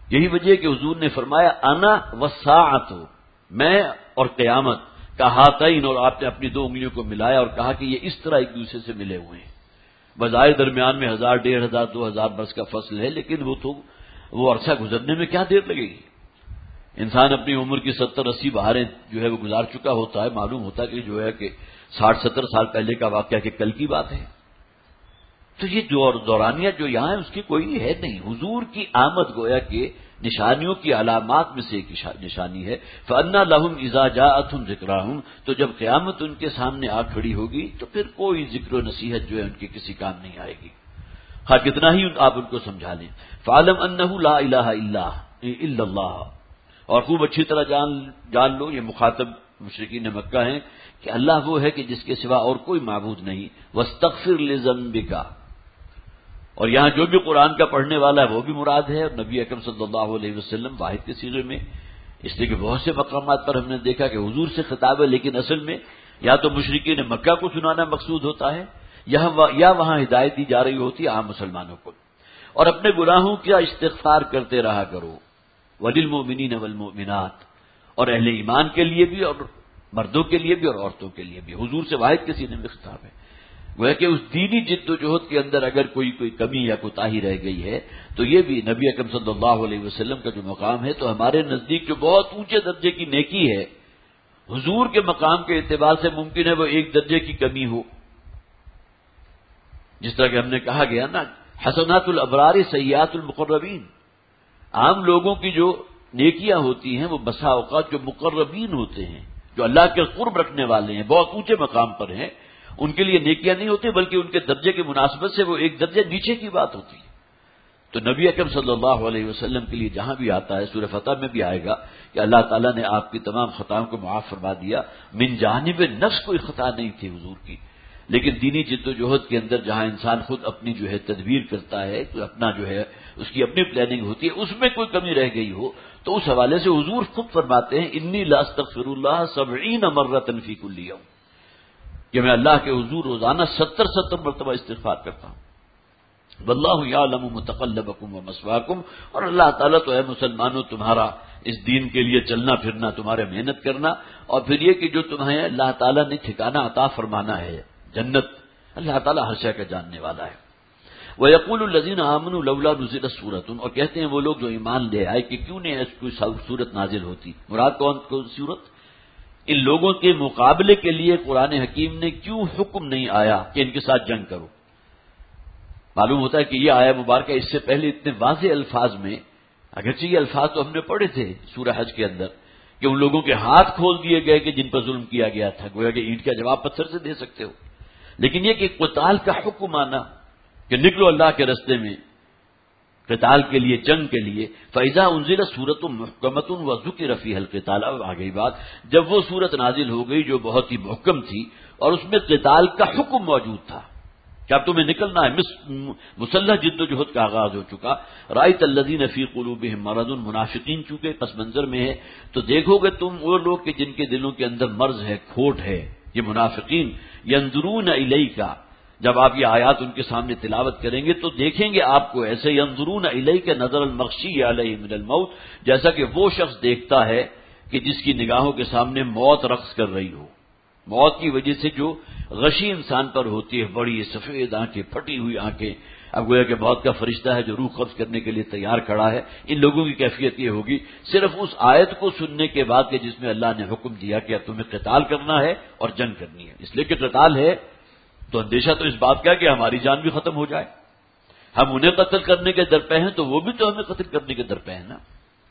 یہی وجہ ہے کہ حضور نے فرمایا انا والساعۃ، میں اور قیامت کا ہاتین، اور آپ نے اپنی 2 انگلیوں کو ملایا اور کہا کہ یہ اس طرح ایک دوسرے سے ملے ہوئے ہیں۔ بظاہر درمیان میں 1000 1500 2000 برس کا فصل ہے، لیکن وہ عرصہ گزرنے میں کیا دیر لگے گی؟ انسان اپنی عمر کی 70-80 بہاریں جو ہے وہ گزار چکا ہوتا ہے، معلوم ہوتا ہے کہ جو ہے کہ 60-70 سال پہلے کا واقعہ کہ کل کی بات ہے۔ تو یہ جو دورانیہ جو یہاں ہے اس کی کوئی ہے نہیں۔ حضور کی آمد گویا کہ نشانیوں کی علامات میں سے ایک نشانی ہے۔ فَأَنَّا لَهُمْ إِذَا جَاءَتْهُمْ ذِكْرَاهُمْ، تو جب قیامت ان کے سامنے آ کھڑی ہوگی تو پھر کوئی ذکر و نصیحت جو ہے ان کے کسی کام نہیں آئے گی، ہاں کتنا ہی آپ ان کو سمجھا لیں۔ فَعَلَمْ أَنَّهُ لَا إِلَٰهَ إِلَّا اللَّهُ، اور خوب اچھی طرح جان لو، یہ مخاطب مشرکین مکہ ہیں کہ اللہ وہ ہے کہ جس کے سوا اور کوئی معبود نہیں۔ وَاسْتَغْفِرْ لِذَنبِكَ، اور یہاں جو بھی قرآن کا پڑھنے والا ہے وہ بھی مراد ہے، اور نبی اکرم صلی اللہ علیہ وسلم واحد کے صیغے میں، اس لیے کہ بہت سے مقامات پر ہم نے دیکھا کہ حضور سے خطاب ہے، لیکن اصل میں یا تو مشرکین مکہ کو سنانا مقصود ہوتا ہے یا وہاں ہدایت دی جا رہی ہوتی ہے عام مسلمانوں کو۔ اور اپنے گناہوں کا استغفار کرتے رہا کرو، وللمؤمنین والمؤمنات، اور اہل ایمان کے لیے بھی، اور مردوں کے لیے بھی اور عورتوں کے لیے بھی۔ حضور سے واحد کے سینے میں خطاب ہے، وہ ہے کہ اس دینی جد و جہد کے اندر اگر کوئی کمی یا کوتاہی رہ گئی ہے تو یہ بھی نبی اکرم صلی اللہ علیہ وسلم کا جو مقام ہے تو ہمارے نزدیک جو بہت اونچے درجے کی نیکی ہے، حضور کے مقام کے اعتبار سے ممکن ہے وہ 1 درجے کی کمی ہو، جس طرح کہ ہم نے کہا گیا نا، حسنات الابرار سیئات المقربین، عام لوگوں کی جو نیکیاں ہوتی ہیں وہ بسا اوقات جو مقربین ہوتے ہیں، جو اللہ کے قرب رکھنے والے ہیں، بہت اونچے مقام پر ہیں، ان کے لیے نیکیاں نہیں ہوتی بلکہ ان کے درجے کی مناسبت سے وہ 1 درجے نیچے کی بات ہوتی ہے۔ تو نبی اکرم صلی اللہ علیہ وسلم کے لیے جہاں بھی آتا ہے، سورہ فتح میں بھی آئے گا کہ اللہ تعالیٰ نے آپ کی تمام خطاؤں کو معاف فرما دیا، من جانب نفس کوئی خطا نہیں تھی حضور کی، لیکن دینی جد و جہد کے اندر جہاں انسان خود اپنی جو ہے تدبیر کرتا ہے، تو اپنا جو ہے اس کی اپنی پلاننگ ہوتی ہے، اس میں کوئی کمی رہ گئی ہو تو اس حوالے سے حضور خود فرماتے ہیں انی لاستغفر اللہ 70 مرۃ فی کل یوم، کہ میں اللہ کے حضور روزانہ 70 مرتبہ استغفار کرتا ہوں۔ واللہ یعلم متقلبکم ومثواکم، اور اللہ تعالیٰ تو ہے مسلمانوں تمہارا اس دین کے لیے چلنا پھرنا، تمہارے محنت کرنا، اور پھر یہ کہ جو تمہیں اللہ تعالیٰ نے ٹھکانہ عطا فرمانا ہے جنت، اللہ تعالیٰ ہر شے کا جاننے والا ہے۔ وَيَقُولُ الَّذِينَ آمَنُوا لَوْلَا نُزِلَتْ سُورَةٌ، اور کہتے ہیں وہ لوگ جو ایمان لے آئے کہ کیوں نہیں کوئی سورت نازل ہوتی، مراد کون سورت؟ ان لوگوں کے مقابلے کے لیے قرآن حکیم نے کیوں حکم نہیں آیا کہ ان کے ساتھ جنگ کرو؟ معلوم ہوتا ہے کہ یہ آیا مبارکہ اس سے پہلے اتنے واضح الفاظ میں، اگرچہ یہ الفاظ تو ہم نے پڑھے تھے سورہ حج کے اندر کہ ان لوگوں کے ہاتھ کھول دیے گئے کہ جن پر ظلم کیا گیا تھا، گویا کہ اینٹ کا جواب پتھر سے دے سکتے ہو، لیکن یہ کہ قتال کا حکم آنا کہ نکلو اللہ کے رستے میں قتال کے لیے، جنگ کے لیے۔ فَإِذَا أُنزِلَتْ سُورَةٌ مُحْكَمَةٌ وَذُكِرَ فِيهَا الْقِتَالُ، اب آ گئی بات، جب وہ سورت نازل ہو گئی جو بہت ہی محکم تھی اور اس میں قتال کا حکم موجود تھا کہ اب تمہیں نکلنا ہے، مسلح جد و جہد کا آغاز ہو چکا۔ رَأَيْتَ الَّذِينَ فِي قُلُوبِهِم مَرَضٌ، منافقین چونکہ پس منظر میں ہے تو دیکھو گے تم وہ لوگ کہ جن کے دلوں کے اندر مرض ہے، کھوٹ ہے، یہ منافقین، ينظرون الیک، جب آپ یہ آیات ان کے سامنے تلاوت کریں گے تو دیکھیں گے آپ کو ایسے، ينظرون الیک نظر المغشی علیہ من الموت، جیسا کہ وہ شخص دیکھتا ہے کہ جس کی نگاہوں کے سامنے موت رقص کر رہی ہو، موت کی وجہ سے جو غشی انسان پر ہوتی ہے، بڑی سفید آنکھیں، پھٹی ہوئی آنکھیں، اب گویا کہ موت کا فرشتہ ہے جو روح قبض کرنے کے لیے تیار کھڑا ہے، ان لوگوں کی کیفیت یہ ہوگی صرف اس آیت کو سننے کے بعد کہ جس میں اللہ نے حکم دیا کہ اب تمہیں قتال کرنا ہے اور جنگ کرنی ہے، اس لیے کہ قتال ہے تو اندیشہ تو اس بات کا کہ ہماری جان بھی ختم ہو جائے، ہم انہیں قتل کرنے کے در پہ ہیں تو وہ بھی تو ہمیں قتل کرنے کے در پہ ہیں نا۔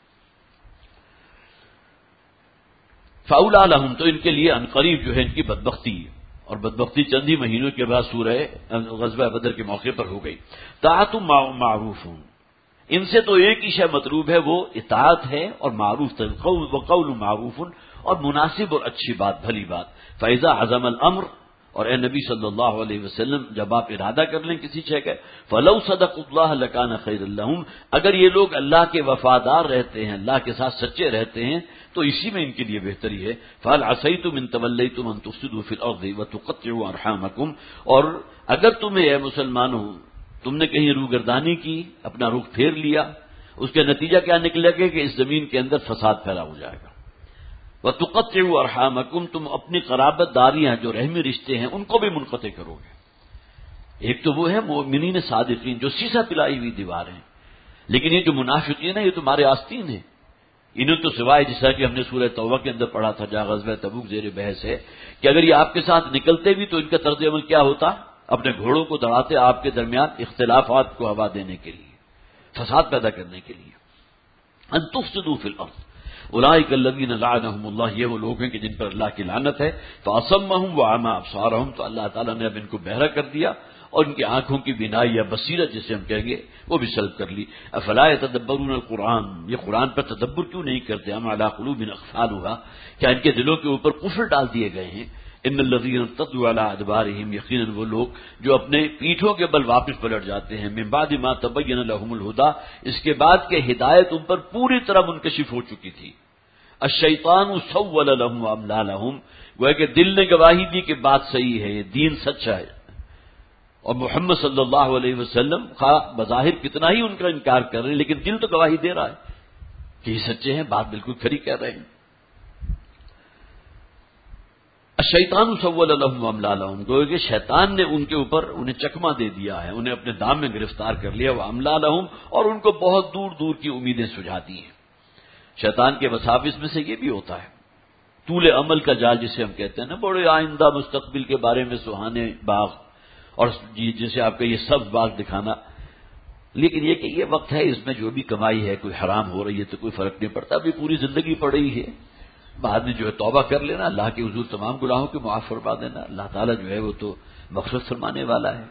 فَأَوْلَىٰ لَهُمْ، تو ان کے لیے عنقریب جو ہے ان کی بدبختی، اور بدبختی چند ہی مہینوں کے بعد سورہ غزوہ بدر کے موقع پر ہو گئی۔ طاعۃ معروف، ان سے تو ایک ہی شے مطلوب ہے، وہ اطاعت ہے اور معروف وقول معروف، اور مناسب اور اچھی بات، بھلی بات۔ فَإِذَا عَزَمَ الْأَمْرُ، اور اے نبی صلی اللہ علیہ وسلم جب آپ ارادہ کر لیں کسی شے کا، فَلَوْ صَدَقُوا اللَّهَ لَكَانَ خَيْرًا لَّهُمْ، اگر یہ لوگ اللہ کے وفادار رہتے ہیں، اللہ کے ساتھ سچے رہتے ہیں تو اسی میں ان کے لیے بہتری ہے۔ فَهَلْ عَصَيْتُمْ إِن تَوَلَّيْتُمْ أَن تُفْسِدُوا فِي الْأَرْضِ وَتُقَطِّعُوا أَرْحَامَكُمْ، اور اگر تمہیں اے مسلمانوں تم نے کہیں روگردانی کی، اپنا رخ پھیر لیا، اس کا نتیجہ کیا نکلے گا کہ اس زمین کے اندر فساد پھیلا ہو جائے گا۔ وَتُقَطِّعُوا أَرْحَامَكُمْ، تم اپنی قرابت داریاں جو رحمی رشتے ہیں ان کو بھی منقطع کرو گے۔ ایک تو وہ ہے مومنین صادقین جو سیسا پلائی ہوئی دیوار ہیں، لیکن یہ جو منافقین ہیں یہ تمہارے آستین ہیں۔ انہوں تو سوائے جیسا کہ ہم نے سورہ توبہ کے اندر پڑھا تھا جہاں غزوہ تبوک زیر بحث ہے کہ اگر یہ آپ کے ساتھ نکلتے بھی تو ان کا طرز عمل کیا ہوتا؟ اپنے گھوڑوں کو دوڑاتے آپ کے درمیان اختلافات کو ہوا دینے کے لیے، فساد پیدا کرنے کے لیے۔ ان تفسدوا فی الارض اولئک الذین لعنهم اللہ، یہ وہ لوگ ہیں کہ جن پر اللہ کی لعنت ہے۔ فاصمهم واعمی ابصارهم، تو اللہ تعالیٰ نے اب ان کو بہرا کر دیا اور ان کی آنکھوں کی بینائی یا بصیرت جسے ہم کہیں گے وہ بھی سلب کر لی۔ افلا یتدبرون القرآن، یہ قرآن پر تدبر کیوں نہیں کرتے؟ ام علی قلوب اقفالها، کیا ان کے دلوں کے اوپر قفل ڈال دیے گئے ہیں؟ ان الذین ارتدوا علی ادبارهم، یقیناً وہ لوگ جو اپنے پیٹھوں کے بل واپس پلٹ جاتے ہیں، من بعد ما تبین لهم الہدی، اس کے بعد کہ ہدایت ان پر پوری طرح منکشف ہو چکی تھی۔ الشیطان سول لهم واملا لهم، گویا کہ دل نے گواہی دی کہ بات صحیح ہے، یہ دین سچا ہے، اور محمد صلی اللہ علیہ وسلم خواہ بظاہر کتنا ہی ان کا انکار کر رہے ہیں لیکن دل تو گواہی دے رہا ہے کہ یہ سچے ہیں، بات بالکل کھری کہہ رہے ہیں۔ الشیطان سول لهم واملا لهم، گویا کہ شیطان نے ان کے اوپر انہیں چکما دے دیا ہے، انہیں اپنے دام میں گرفتار کر لیا، واملا لهم، اور ان کو بہت دور دور کی امیدیں سجھا دی ہیں۔ شیطان کے وساوس میں سے یہ بھی ہوتا ہے، طول عمل کا جال جسے ہم کہتے ہیں نا، بڑے آئندہ مستقبل کے بارے میں سہانے باغ، اور جیسے آپ کا یہ سبز باغ دکھانا، لیکن یہ کہ یہ وقت ہے، اس میں جو بھی کمائی ہے کوئی حرام ہو رہی ہے تو کوئی فرق نہیں پڑتا، ابھی پوری زندگی پڑی ہے، بعد میں جو ہے توبہ کر لینا، اللہ کے حضور تمام گناہوں کے معاف فرما دینا، اللہ تعالیٰ جو ہے وہ تو مغفرت فرمانے والا ہے۔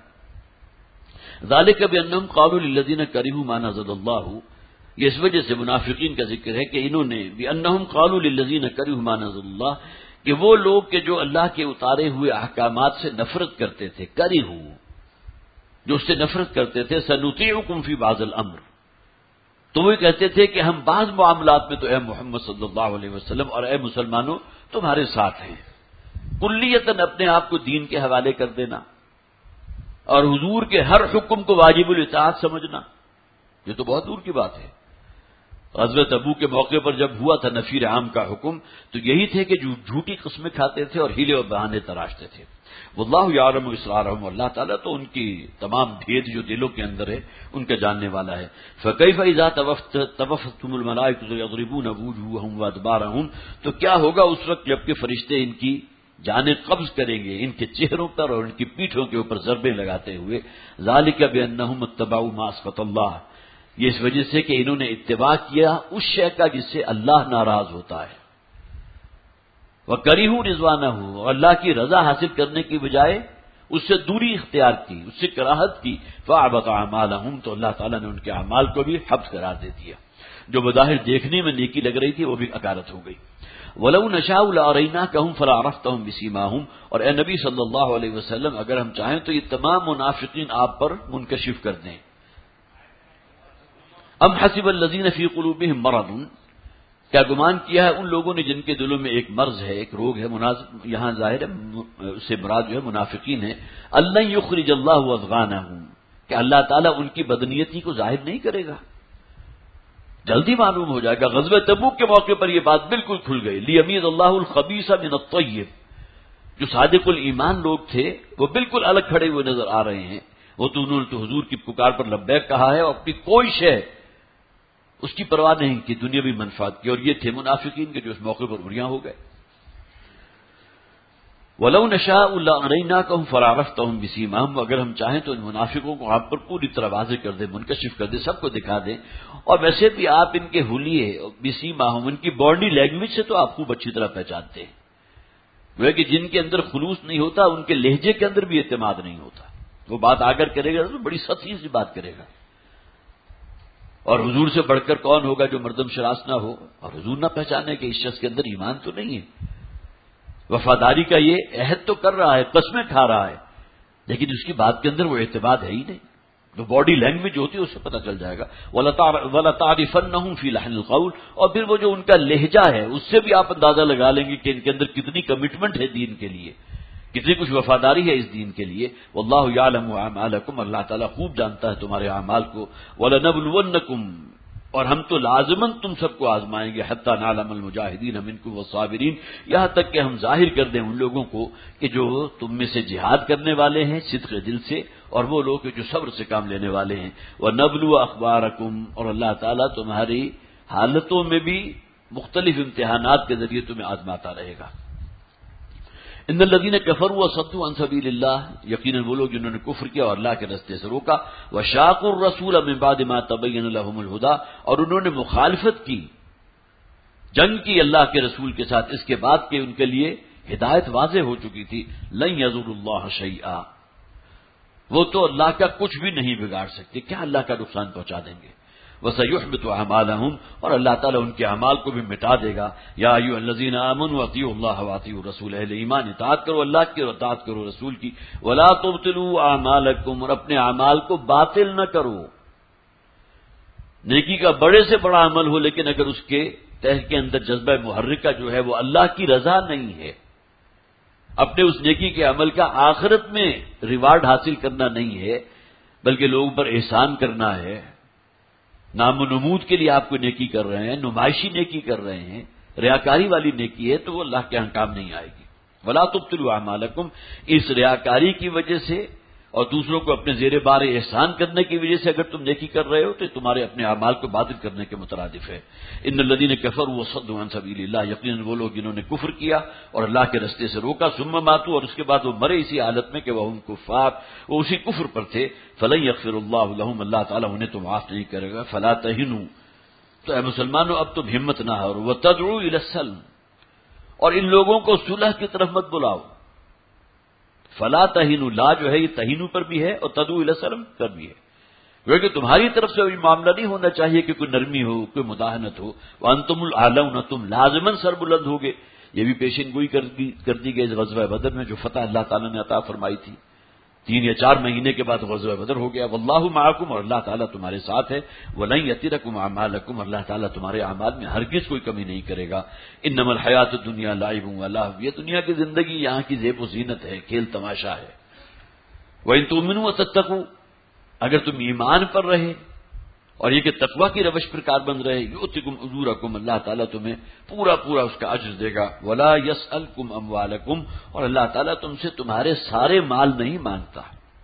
ذالک بانہم قالوا للذین کرہوا ما نزل اللہ، یہ اس وجہ سے منافقین کا ذکر ہے کہ انہوں نے بانہم قالوا للذین کرہوا ما نزل اللہ، کہ وہ لوگ کہ جو اللہ کے اتارے ہوئے احکامات سے نفرت کرتے تھے، کرہو، جو اس سے نفرت کرتے تھے، سنطیعکم فی بعض الامر، تو وہ کہتے تھے کہ ہم بعض معاملات میں تو اے محمد صلی اللہ علیہ وسلم اور اے مسلمانوں تمہارے ساتھ ہیں، کلیتاً اپنے آپ کو دین کے حوالے کر دینا اور حضور کے ہر حکم کو واجب الاطاعت سمجھنا، یہ تو بہت دور کی بات ہے۔ غزوہ تبوک کے موقع پر جب ہوا تھا نفیر عام کا حکم، تو یہی تھے کہ جو جھوٹی قسمیں کھاتے تھے اور ہیلے اور بہانے تراشتے تھے۔ واللہ یعلم اسرارہم، اللہ تعالیٰ تو ان کی تمام بھید جو دلوں کے اندر ہے ان کا جاننے والا ہے۔ فکیف اذا توفتم الملائکۃ یضربون وجوہہم وادبارہم، تو کیا ہوگا اس وقت جب کہ فرشتے ان کی جانیں قبض کریں گے، ان کے چہروں پر اور ان کی پیٹھوں کے اوپر ضربیں لگاتے ہوئے۔ ذالک بانہم اتبعوا ما اسخط اللہ، یہ اس وجہ سے کہ انہوں نے اتباع کیا اس شے کا جس سے اللہ ناراض ہوتا ہے، وَكَرِهُوا رِضْوَانَهُ، اور اللہ کی رضا حاصل کرنے کی بجائے اس سے دوری اختیار کی، اس سے کراہت کی، فَأَحْبَطَ أَعْمَالَهُمْ، تو اللہ تعالیٰ نے ان کے اعمال کو بھی حبط قرار دے دیا، جو بظاہر دیکھنے میں نیکی لگ رہی تھی وہ بھی اکارت ہو گئی۔ وَلَوْ نَشَاءُ لَأَرَيْنَاكَهُمْ فَلَعَرَفْتَهُمْ بِسِيمَاهُمْ، اور اے نبی صلی اللہ علیہ وسلم اگر ہم چاہیں تو یہ تمام منافقین آپ پر منکشف کر دیں۔ ام حسب الذین فی قلوبہم مرض، کیا گمان کیا ہے ان لوگوں نے جن کے دلوں میں ایک مرض ہے، ایک روگ ہے، یہاں ظاہر ہے اس سے مراد جو ہے منافقین ہے، اللہ یخرج اللہ اضغانہم، کہ اللہ تعالیٰ ان کی بدنیتی کو ظاہر نہیں کرے گا، جلدی معلوم ہو جائے گا۔ غزوہ تبوک کے موقع پر یہ بات بالکل کھل گئی، لیمیز اللہ الخبیث من الطیب، جو صادق الایمان لوگ تھے وہ بالکل الگ کھڑے ہوئے نظر آ رہے ہیں، وہ تو انہوں نے تو حضور کی پکار پر لبیک کہا ہے اور اپنی کوئی شے اس کی پرواہ نہیں کی دنیاوی منفعت کی، اور یہ تھے منافقین کے جو اس موقع پر اریاں ہو گئے۔ وَلَوْ نَشَاءُ لَأَرَيْنَاكَهُمْ فَلَعَرَفْتَهُمْ بِسِيمَاهُمْ، اگر ہم چاہیں تو ان منافقوں کو آپ پر پوری طرح واضح کر دیں، منکشف کر دیں، سب کو دکھا دیں، اور ویسے بھی آپ ان کے حلیے بِسِيمَاهُمْ، ان کی باڈی لینگویج سے تو آپ خوب اچھی طرح پہچانتے ہیں، وہ کہ جن کے اندر خلوص نہیں ہوتا ان کے لہجے کے اندر بھی اعتماد نہیں ہوتا، وہ بات آگر کرے گا تو بڑی سطحی سی بات کرے گا، اور حضور سے بڑھ کر کون ہوگا جو مردم شناس نہ ہو اور حضور نہ پہچانے کہ اس شخص کے اندر ایمان تو نہیں ہے، وفاداری کا یہ عہد تو کر رہا ہے، قسمیں کھا رہا ہے، لیکن اس کی بات کے اندر وہ اعتماد ہے ہی نہیں، جو باڈی لینگویج ہوتی ہے اس سے پتہ چل جائے گا۔ وَلَتَعْرِفَنَّهُمْ فِي لَحْنِ الْقَوْلِ، اور پھر وہ جو ان کا لہجہ ہے اس سے بھی آپ اندازہ لگا لیں گے کہ ان کے اندر کتنی کمٹمنٹ ہے دین کے لیے، کتنی کچھ وفاداری ہے اس دین کے لیے۔ واللہ یعلم اعمالکم، اللہ تعالیٰ خوب جانتا ہے تمہارے اعمال کو۔ وَلَنَبْلُوَنَّکُمْ، اور ہم تو لازماً تم سب کو آزمائیں گے، حتی نعلم المجاہدین منکم والصابرین، یہاں تک کہ ہم ظاہر کر دیں ان لوگوں کو کہ جو تم میں سے جہاد کرنے والے ہیں صدق دل سے، اور وہ لوگ جو صبر سے کام لینے والے ہیں۔ وَنَبْلُوَ أَخْبَارَكُمْ، اور اللہ تعالیٰ تمہاری حالتوں میں بھی مختلف امتحانات کے ذریعے تمہیں آزماتا رہے گا۔ ان الذین کفروا وصدوا عن سبیل اللہ، یقیناً وہ لوگ جنہوں نے کفر کیا اور اللہ کے راستے سے روکا، وشاقوا الرسول من بعد ما تبین لهم الہدی، اور انہوں نے مخالفت کی، جنگ کی اللہ کے رسول کے ساتھ اس کے بعد کہ ان کے لیے ہدایت واضح ہو چکی تھی۔ لن یضروا اللہ شیئا، وہ تو اللہ کا کچھ بھی نہیں بگاڑ سکتے، کیا اللہ کا نقصان پہنچا دیں گے۔ وَسَيُحْبِطُ أَعْمَالَهُمْ، اور اللہ تعالیٰ ان کے اعمال کو بھی مٹا دے گا۔ یا ایھا الذین آمنوا اطیعوا اللہ واطیعوا الرسول، اہل ایمان اطاعت کرو اللہ کی اور اطاعت کرو رسول کی۔ وَلَا تُبْطِلُوا أَعْمَالَكُمْ، اور اپنے اعمال کو باطل نہ کرو۔ نیکی کا بڑے سے بڑا عمل ہو لیکن اگر اس کے تہ کے اندر جذبہ محرکہ جو ہے وہ اللہ کی رضا نہیں ہے، اپنے اس نیکی کے عمل کا آخرت میں ریوارڈ حاصل کرنا نہیں ہے بلکہ لوگوں پر احسان کرنا ہے، نام و نمود کے لیے آپ کو نیکی کر رہے ہیں، نمائشی نیکی کر رہے ہیں، ریاکاری والی نیکی ہے، تو وہ اللہ کے کام نہیں آئے گی۔ ولا تبطلوا اعمالکم، اس ریاکاری کی وجہ سے اور دوسروں کو اپنے زیر بار احسان کرنے کی وجہ سے اگر تم نیکی کر رہے ہو تو تمہارے اپنے اعمال کو باطل کرنے کے مترادف ہے۔ ان الذین کفروا وصدوا عن سبیل اللہ، یقیناً وہ لوگ جنہوں نے کفر کیا اور اللہ کے راستے سے روکا، ثم ماتوا، اور اس کے بعد وہ مرے اسی حالت میں کہ وہ کفار، وہ اسی کفر پر تھے، فلن یغفر اللہ لهم، اللہ تعالیٰ انہیں تو معاف نہیں کرے گا۔ فلا تہنوا، تو اے مسلمانوں اب تم ہمت نہ ہارو، وتدعوا الی السلم، اور ان لوگوں کو صلح کی طرف مت بلاؤ۔ فلا تہینوا، لا جو ہے یہ تہینوا پر بھی ہے اور تدعوا الی السلم پر بھی ہے، کیونکہ تمہاری طرف سے یہ معاملہ نہیں ہونا چاہیے کہ کوئی نرمی ہو، کوئی مداہنت ہو۔ وانتم الاعلون، تم لازماً سر بلند ہوگے۔ یہ بھی پیشن گوئی کر دی گئی غزوہ بدر میں، جو فتح اللہ تعالیٰ نے عطا فرمائی تھی۔ 3 یا 4 مہینے کے بعد غزوہ بدر ہو گیا۔ واللہ معکم، اور اللہ تعالیٰ تمہارے ساتھ ہے۔ ولن یترکم اعمالکم، اللہ تعالیٰ تمہارے اعمال میں ہرگز کوئی کمی نہیں کرے گا۔ انما الحیات الدنیا لعب ولہو، یہ دنیا کی زندگی یہاں کی زیب و زینت ہے، کھیل تماشا ہے۔ وان تؤمنوا وتتقوا، اگر تم ایمان پر رہے اور یہ کہ تقوی کی روش پر کاربند رہے، یؤتکم اجورکم، اللہ تعالیٰ تمہیں پورا پورا اس کا اجر دے گا۔ ولا یسألکم اموالکم، اور اللہ تعالیٰ تم سے تمہارے سارے مال نہیں مانگتا۔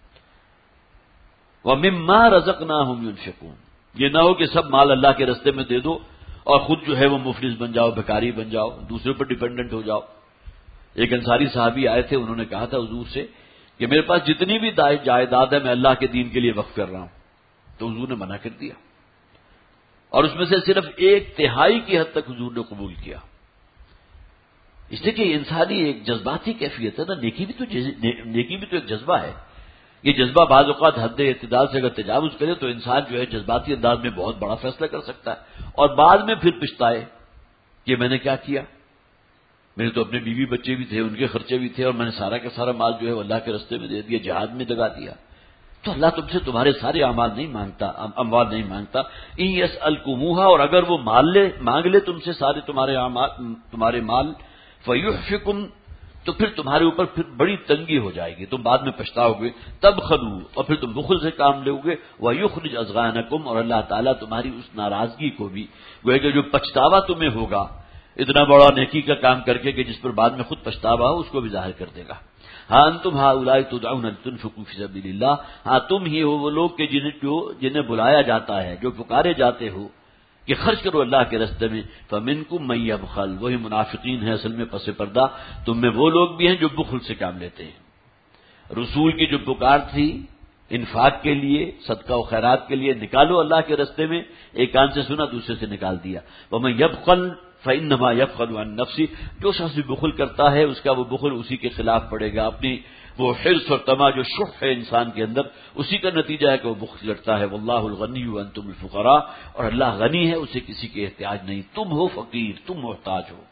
ومما رزقناہم ينفقون، یہ نہ ہو کہ سب مال اللہ کے راستے میں دے دو اور خود جو ہے وہ مفلس بن جاؤ، بھکاری بن جاؤ، دوسرے پر ڈیپینڈنٹ ہو جاؤ۔ ایک انصاری صحابی آئے تھے، انہوں نے کہا تھا حضور سے کہ میرے پاس جتنی بھی جائیداد ہے میں اللہ کے دین کے لیے وقف کر رہا ہوں، تو حضور نے منع کر دیا، اور اس میں سے صرف 1/3 کی حد تک حضور نے قبول کیا۔ اس لیے کہ انسانی ایک جذباتی کیفیت ہے نا، نیکی بھی تو ایک جذبہ ہے۔ یہ جذبہ بعض اوقات حد اعتدال سے اگر تجاوز کرے تو انسان جو ہے جذباتی انداز میں بہت بڑا فیصلہ کر سکتا ہے، اور بعد میں پھر پچھتائے کہ میں نے کیا کیا، میرے تو اپنے بیوی بچے بھی تھے، ان کے خرچے بھی تھے، اور میں نے سارا کا سارا مال جو ہے وہ اللہ کے راستے میں دے دیا، جہاد میں لگا دیا۔ تو اللہ تم سے تمہارے سارے اعمال نہیں مانگتا، اموال نہیں مانگتا۔ ان یسألکموہا، اور اگر وہ مانگ لے تم سے سارے تمہارے مال، فیحفکم، تو پھر تمہارے اوپر پھر بڑی تنگی ہو جائے گی، تم بعد میں پچھتاؤ گے، تب خلو، اور پھر تم بخل سے کام لو گے، ویخرج اضغانکم، اور اللہ تعالیٰ تمہاری اس ناراضگی کو بھی، گویا کہ جو پچھتاوا تمہیں ہوگا اتنا بڑا نیکی کا کام کر کے کہ جس پر بعد میں خود پچھتاوا ہو، اس کو بھی ظاہر کر دے گا۔ ہاں انتم ہؤلاء تدعون لتنفقوا فی سبیل اللہ، ہاں تم ہی ہو وہ لوگ کہ جنہیں بلایا جاتا ہے، جو پکارے جاتے ہو کہ خرچ کرو اللہ کے راستے میں۔ فمنکم من یبخل، وہی منافقین ہیں اصل میں پس پردہ، تم میں وہ لوگ بھی ہیں جو بخل سے کام لیتے ہیں۔ رسول کی جو پکار تھی انفاق کے لیے، صدقہ و خیرات کے لیے، نکالو اللہ کے راستے میں، ایک کان سے سنا دوسرے سے نکال دیا۔ ومن یبخل فإنما يبخل عن نفسه، جو شخص بھی بخل کرتا ہے اس کا وہ بخل اسی کے خلاف پڑے گا، اپنی وہ حرص اور طمع جو شح ہے انسان کے اندر، اسی کا نتیجہ ہے کہ وہ بخل کرتا ہے۔ واللہ الغنی وانتم الفقراء، اور اللہ غنی ہے، اسے کسی کے احتیاج نہیں، تم ہو فقیر، تم محتاج ہو۔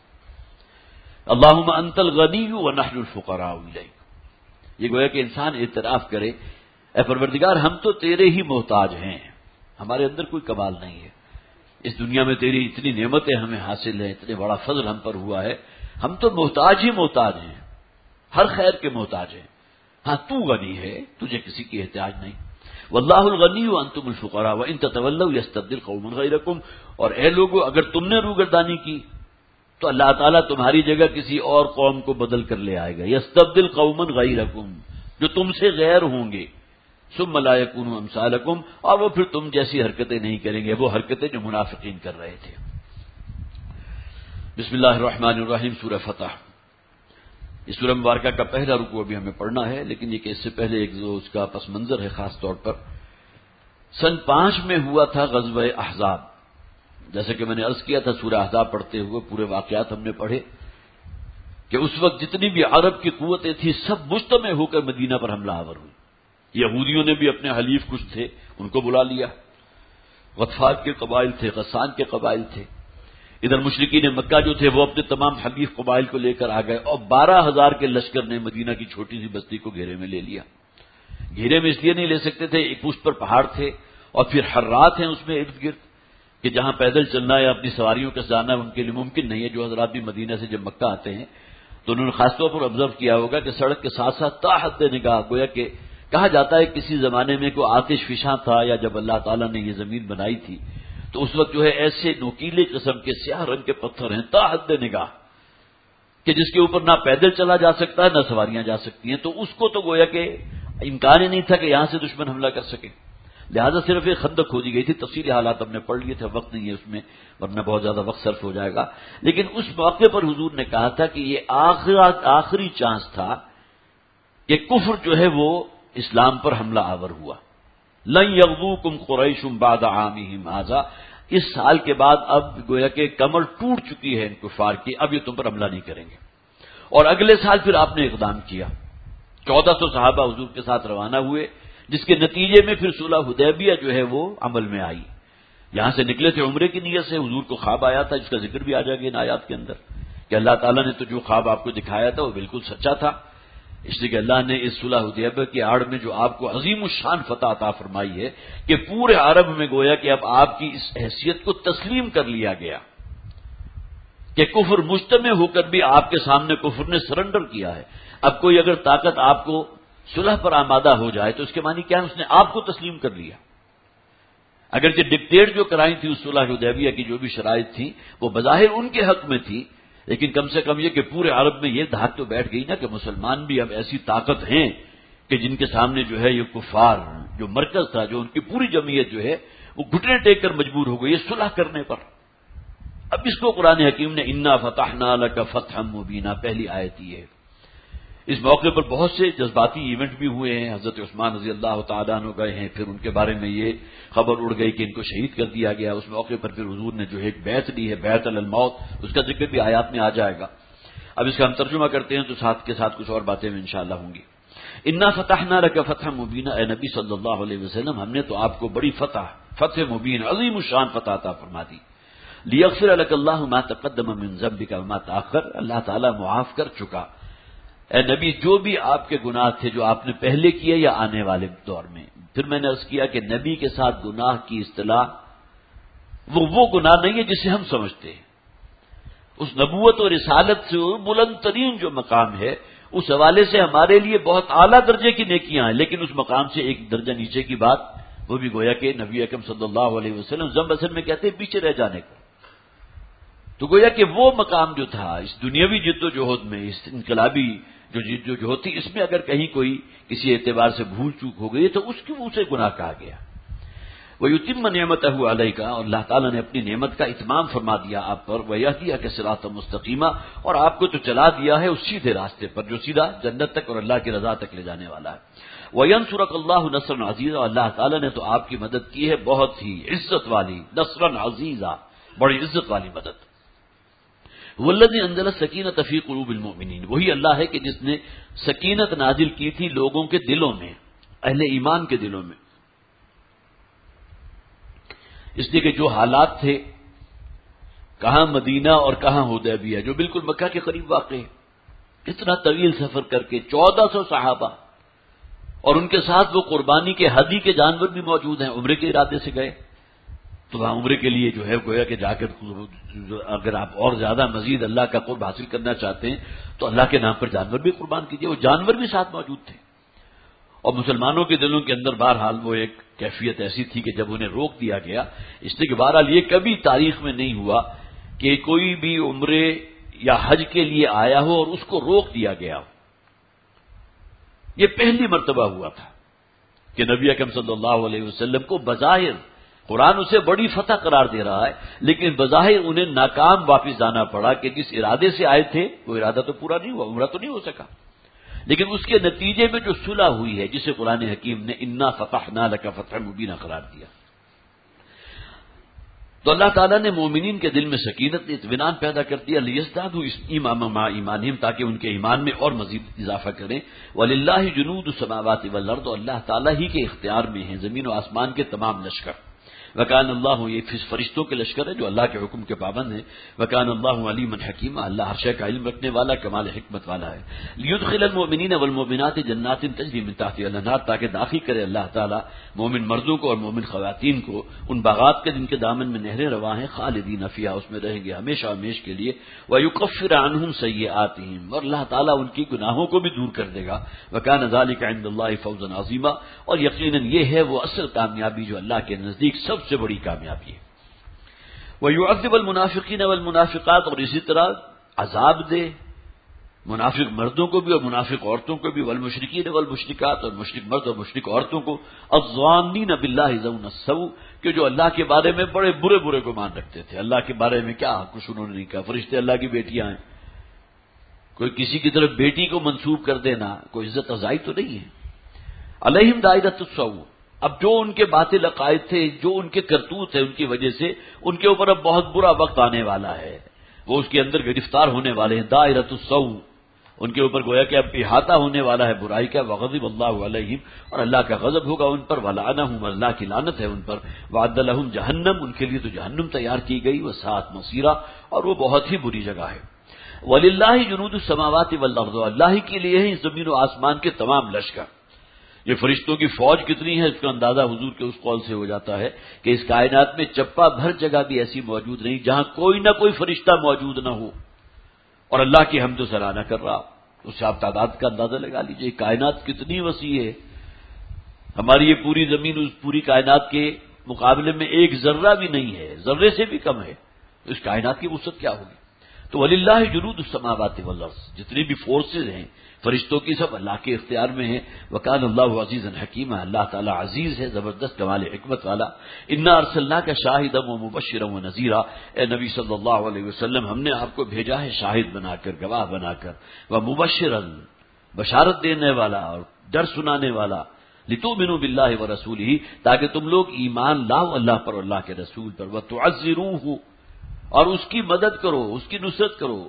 اللہم انت الغنی ونحن الفقراء الیک، یہ گویا کہ انسان اعتراف کرے، اے پروردگار ہم تو تیرے ہی محتاج ہیں، ہمارے اندر کوئی کمال نہیں ہے، اس دنیا میں تیری اتنی نعمتیں ہمیں حاصل ہیں، اتنے بڑا فضل ہم پر ہوا ہے، ہم تو محتاج ہی محتاج ہیں، ہر خیر کے محتاج ہیں۔ ہاں تو غنی ہے، تجھے کسی کی احتیاج نہیں۔ واللہ الغنی وانتم الفقراء وان تتولوا یستبدل قوما غیرکم، اور اے لوگو اگر تم نے روگردانی کی تو اللہ تعالیٰ تمہاری جگہ کسی اور قوم کو بدل کر لے آئے گا، یستبدل قوما غیرکم، جو تم سے غیر ہوں گے، ثم لا یکونوا امثالکم، اور وہ پھر تم جیسی حرکتیں نہیں کریں گے، وہ حرکتیں جو منافقین کر رہے تھے۔ بسم اللہ الرحمن الرحیم، سورہ فتح۔ اس سورہ مبارکہ کا پہلا رکوع بھی ہمیں پڑھنا ہے، لیکن یہ کہ اس سے پہلے ایک جو اس کا پس منظر ہے خاص طور پر، سن 5 میں ہوا تھا غزوہ احزاب۔ جیسے کہ میں نے عرض کیا تھا، سورہ احزاب پڑھتے ہوئے پورے واقعات ہم نے پڑھے کہ اس وقت جتنی بھی عرب کی قوتیں تھیں سب مجتمع ہو کر مدینہ پر حملہ آور ہوئی۔ یہودیوں نے بھی اپنے حلیف کچھ تھے ان کو بلا لیا، غطفان کے قبائل تھے، غسان کے قبائل تھے، ادھر مشرکین مکہ جو تھے وہ اپنے تمام حلیف قبائل کو لے کر آ گئے، اور 12,000 کے لشکر نے مدینہ کی چھوٹی سی بستی کو گھیرے میں لے لیا۔ گھیرے میں اس لیے نہیں لے سکتے تھے، ایک اس پر پہاڑ تھے اور پھر حرات ہیں اس میں ارد گرد کہ جہاں پیدل چلنا یا اپنی سواریوں کے جانا ان کے لیے ممکن نہیں ہے۔ جو حضرات بھی مدینہ سے جب مکہ آتے ہیں تو انہوں نے خاص طور پر آبزرو کیا ہوگا کہ سڑک کے ساتھ ساتھ تا حد نگاہ، گویا کہ کہا جاتا ہے کسی زمانے میں کوئی آتش فشاں تھا، یا جب اللہ تعالیٰ نے یہ زمین بنائی تھی تو اس وقت جو ہے ایسے نوکیلے قسم کے سیاہ رنگ کے پتھر ہیں تا حد نگاہ کہ جس کے اوپر نہ پیدل چلا جا سکتا ہے نہ سواریاں جا سکتی ہیں، تو اس کو تو گویا کہ امکان ہی نہیں تھا کہ یہاں سے دشمن حملہ کر سکے، لہذا صرف ایک خندق کھودی گئی تھی۔ تفصیلی حالات ہم نے پڑھ لیے تھے، وقت نہیں ہے اس میں ورنہ بہت زیادہ وقت صرف ہو جائے گا، لیکن اس موقع پر حضور نے کہا تھا کہ یہ آخری چانس تھا کہ کفر جو ہے وہ اسلام پر حملہ آور ہوا۔ لن یغزوکم قریش بعد عامہم ھذا، اس سال کے بعد اب گویا کہ کمر ٹوٹ چکی ہے ان کفار کی، اب یہ تم پر حملہ نہیں کریں گے۔ اور اگلے سال پھر آپ نے اقدام کیا، 1400 صحابہ حضور کے ساتھ روانہ ہوئے، جس کے نتیجے میں پھر صلح حدیبیہ جو ہے وہ عمل میں آئی۔ یہاں سے نکلے تھے عمرے کی نیت سے، حضور کو خواب آیا تھا جس کا ذکر بھی آ جائے گا ان آیات کے اندر کہ اللہ تعالیٰ نے تو جو خواب آپ کو دکھایا تھا وہ بالکل سچا تھا، اس لیے کہ اللہ نے اس صلح حدیبیہ کی آڑ میں جو آپ کو عظیم الشان فتح عطا فرمائی ہے کہ پورے عرب میں گویا کہ اب آپ کی اس حیثیت کو تسلیم کر لیا گیا کہ کفر مجتمع ہو کر بھی آپ کے سامنے کفر نے سرنڈر کیا ہے۔ اب کوئی اگر طاقت آپ کو صلح پر آمادہ ہو جائے تو اس کے معنی کیا ہے؟ اس نے آپ کو تسلیم کر لیا۔ اگرچہ ڈکٹیٹ جو کرائی تھی اس صلح حدیبیہ کی جو بھی شرائط تھی وہ بظاہر ان کے حق میں تھی، لیکن کم سے کم یہ کہ پورے عرب میں یہ دھاک تو بیٹھ گئی نا کہ مسلمان بھی اب ایسی طاقت ہیں کہ جن کے سامنے جو ہے یہ کفار جو مرکز تھا، جو ان کی پوری جمعیت جو ہے وہ گھٹنے ٹیک کر مجبور ہو گئی صلح کرنے پر۔ اب اس کو قرآن حکیم نے انا فتحنا لک فتحا مبینا پہلی آیت یہ ہے۔ اس موقع پر بہت سے جذباتی ایونٹ بھی ہوئے ہیں، حضرت عثمان رضی اللہ تعالیٰ عنہ گئے ہیں، پھر ان کے بارے میں یہ خبر اڑ گئی کہ ان کو شہید کر دیا گیا۔ اس موقع پر پھر حضور نے جو ایک بیعت لی ہے، بیعت علی الموت، اس کا ذکر بھی آیات میں آ جائے گا۔ اب اس کا ہم ترجمہ کرتے ہیں تو ساتھ کے ساتھ کچھ اور باتیں بھی انشاءاللہ ہوں گی۔ انا فتحنا لک فتحا مبینا، اے نبی صلی اللہ علیہ وسلم ہم نے تو آپ کو بڑی فتح مبین عظیم الشان فتح عطا فرما دی۔ لیغفر لک اللہ ما تقدم من ذنبک وما تاخر، اللہ تعالیٰ معاف کر چکا اے نبی جو بھی آپ کے گناہ تھے جو آپ نے پہلے کیے یا آنے والے دور میں۔ پھر میں نے عرض کیا کہ نبی کے ساتھ گناہ کی اصطلاح وہ گناہ نہیں ہے جسے ہم سمجھتے ہیں، اس نبوت اور رسالت سے بلند ترین جو مقام ہے اس حوالے سے ہمارے لیے بہت اعلیٰ درجے کی نیکیاں ہیں، لیکن اس مقام سے ایک درجہ نیچے کی بات وہ بھی گویا کہ نبی اکرم صلی اللہ علیہ وسلم ذم اصل میں کہتے ہیں پیچھے رہ جانے کو۔ تو گویا کہ وہ مقام جو تھا اس دنیاوی جد و جہد میں، اس انقلابی جو جد و جہد تھی، اس میں اگر کہیں کوئی کسی اعتبار سے بھول چوک ہو گئی تو اس کی اسے گناہ کہا گیا۔ وَيُتِمَّ نِعْمَتَهُ عَلَيْكَ، اور اللہ تعالیٰ نے اپنی نعمت کا اتمام فرما دیا آپ پر، وَيَهْدِيَكَ صِرَاطًا مُسْتَقِيمًا، اور آپ کو تو چلا دیا ہے اس سیدھے راستے پر جو سیدھا جنت تک اور اللہ کی رضا تک لے جانے والا ہے۔ وَيَنْصُرَكَ اللَّهُ نَصْرًا عَزِيزًا، اللہ تعالیٰ نے تو آپ کی مدد کی ہے بہت ہی عزت والی، نصرًا عزیزا، بڑی عزت والی مدد۔ والذی انزل السکینۃ فی قلوب المؤمنین، وہی اللہ ہے کہ جس نے سکینت نازل کی تھی لوگوں کے دلوں میں، اہل ایمان کے دلوں میں، اس لیے کہ جو حالات تھے کہاں مدینہ اور کہاں حدیبیہ جو بالکل مکہ کے قریب واقع ہے، اتنا طویل سفر کر کے 1400 صحابہ اور ان کے ساتھ وہ قربانی کے ہدی کے جانور بھی موجود ہیں، عمرے کے ارادے سے گئے تو وہاں عمرے کے لیے جو ہے گویا کہ جا کر اگر آپ اور زیادہ مزید اللہ کا قرب حاصل کرنا چاہتے ہیں تو اللہ کے نام پر جانور بھی قربان کیجیے، وہ جانور بھی ساتھ موجود تھے۔ اور مسلمانوں کے دلوں کے اندر بہرحال وہ ایک کیفیت ایسی تھی کہ جب انہیں روک دیا گیا، اس لیے کہ بہرحال یہ کبھی تاریخ میں نہیں ہوا کہ کوئی بھی عمرے یا حج کے لیے آیا ہو اور اس کو روک دیا گیا ہو. یہ پہلی مرتبہ ہوا تھا کہ نبی اکرم صلی اللہ علیہ وسلم کو بظاہر قرآن اسے بڑی فتح قرار دے رہا ہے، لیکن بظاہر انہیں ناکام واپس جانا پڑا کہ جس ارادے سے آئے تھے وہ ارادہ تو پورا نہیں ہوا، عمرہ تو نہیں ہو سکا، لیکن اس کے نتیجے میں جو صلح ہوئی ہے جسے قرآن حکیم نے انا فتحنا لک فتحا مبینا قرار دیا. تو اللہ تعالیٰ نے مومنین کے دل میں سکینت اطمینان پیدا کر دیا، لیزدادوا ایمانا مع ایمانہم، تاکہ ان کے ایمان میں اور مزید اضافہ کریں. وللہ جنود السماوات والارض، اللہ تعالیٰ ہی کے اختیار میں ہیں زمین و آسمان کے تمام لشکر. وکان اللہ، یہ فرشتوں کے لشکر ہے جو اللہ کے حکم کے پابند ہیں. وکان اللہ علیما حکیما، اللہ ہر شے کا علم رکھنے والا، کمال حکمت والا ہے. لیدخل المؤمنین والمؤمنات جنات تجری من تحتها الانہار، تاکہ داخل کرے اللہ تعالیٰ مومن مردوں کو اور مومن خواتین کو ان باغات کے جن کے دامن میں نہریں رواں ہیں، خالدین فیہا، اس میں رہیں گے ہمیشہ ہمیش کے لیے. ویکفر عنہم سیئاتہم، اور اللہ تعالیٰ ان کی گناہوں کو بھی دور کر دے گا. وکان ذلک عند اللہ فوزا عظیما، اور یقیناً یہ ہے وہ اصل کامیابی جو اللہ کے نزدیک سب سے بڑی کامیابی ہے. وَيُعَذِّبَ الْمُنَافِقِينَ وَالْمُنَافِقَاتِ، اور اسی طرح عذاب دے منافق مردوں کو بھی اور منافق عورتوں کو بھی، والمشرکین والمشرکات، اور مشرک مرد اور مشرک عورتوں کو، الظانین باللہ ظن السوء، کہ جو اللہ کے بارے میں بڑے برے برے گمان رکھتے تھے. اللہ کے بارے میں کیا کچھ انہوں نے نہیں کہا، فرشتے اللہ کی بیٹیاں ہیں، کوئی کسی کی طرف بیٹی کو منسوب کر دینا کوئی عزت افزائی تو نہیں ہے. علیہم دائرۃ السوء، اب جو ان کے باطل عقائد تھے، جو ان کے کرتوت ہے، ان کی وجہ سے ان کے اوپر اب بہت برا وقت آنے والا ہے، وہ اس کے اندر گرفتار ہونے والے ہیں. دائرۃ السوء، ان کے اوپر گویا کہ اب احاطہ ہونے والا ہے برائی کا. وغضب اللہ علیہم، اور اللہ کا غضب ہوگا ان پر. ولعنہم، اللہ کی لعنت ہے ان پر. وعد لہم جہنم، ان کے لیے تو جہنم تیار کی گئی. وساءت مصیرا، اور وہ بہت ہی بری جگہ ہے. وللہ جنود السماوات والارض، اللہ ہی کے لیے ہیں زمین و آسمان کے تمام لشکر. یہ فرشتوں کی فوج کتنی ہے اس کا اندازہ حضور کے اس قول سے ہو جاتا ہے کہ اس کائنات میں چپا بھر جگہ بھی ایسی موجود نہیں جہاں کوئی نہ کوئی فرشتہ موجود نہ ہو اور اللہ کی حمد و ثنا نہ کر رہا. اس سے آپ تعداد کا اندازہ لگا لیجئے، کائنات کتنی وسیع ہے. ہماری یہ پوری زمین اس پوری کائنات کے مقابلے میں ایک ذرہ بھی نہیں ہے، ذرے سے بھی کم ہے. اس کائنات کی وسعت کیا ہوگی؟ تو وللہ جنود السماوات والارض، جتنی بھی فورسز ہیں فرشتوں کی سب اللہ کے اختیار میں ہیں. وکان اللہ عزیزا حکیما، اللہ تعالیٰ عزیز ہے، زبردست کمال حکمت والا. انا ارسلناک شاہدا ومبشرا ونذیرا، اے نبی صلی اللہ علیہ وسلم ہم نے آپ کو بھیجا ہے شاہد بنا کر، گواہ بنا کر. ومبشرا، بشارت دینے والا اور ڈر سنانے والا. لتؤمنوا باللہ ورسولہ، تاکہ تم لوگ ایمان لاؤ اللہ پر اور اللہ کے رسول پر. وتعزروہ، اور اس کی مدد کرو، اس کی نصرت کرو،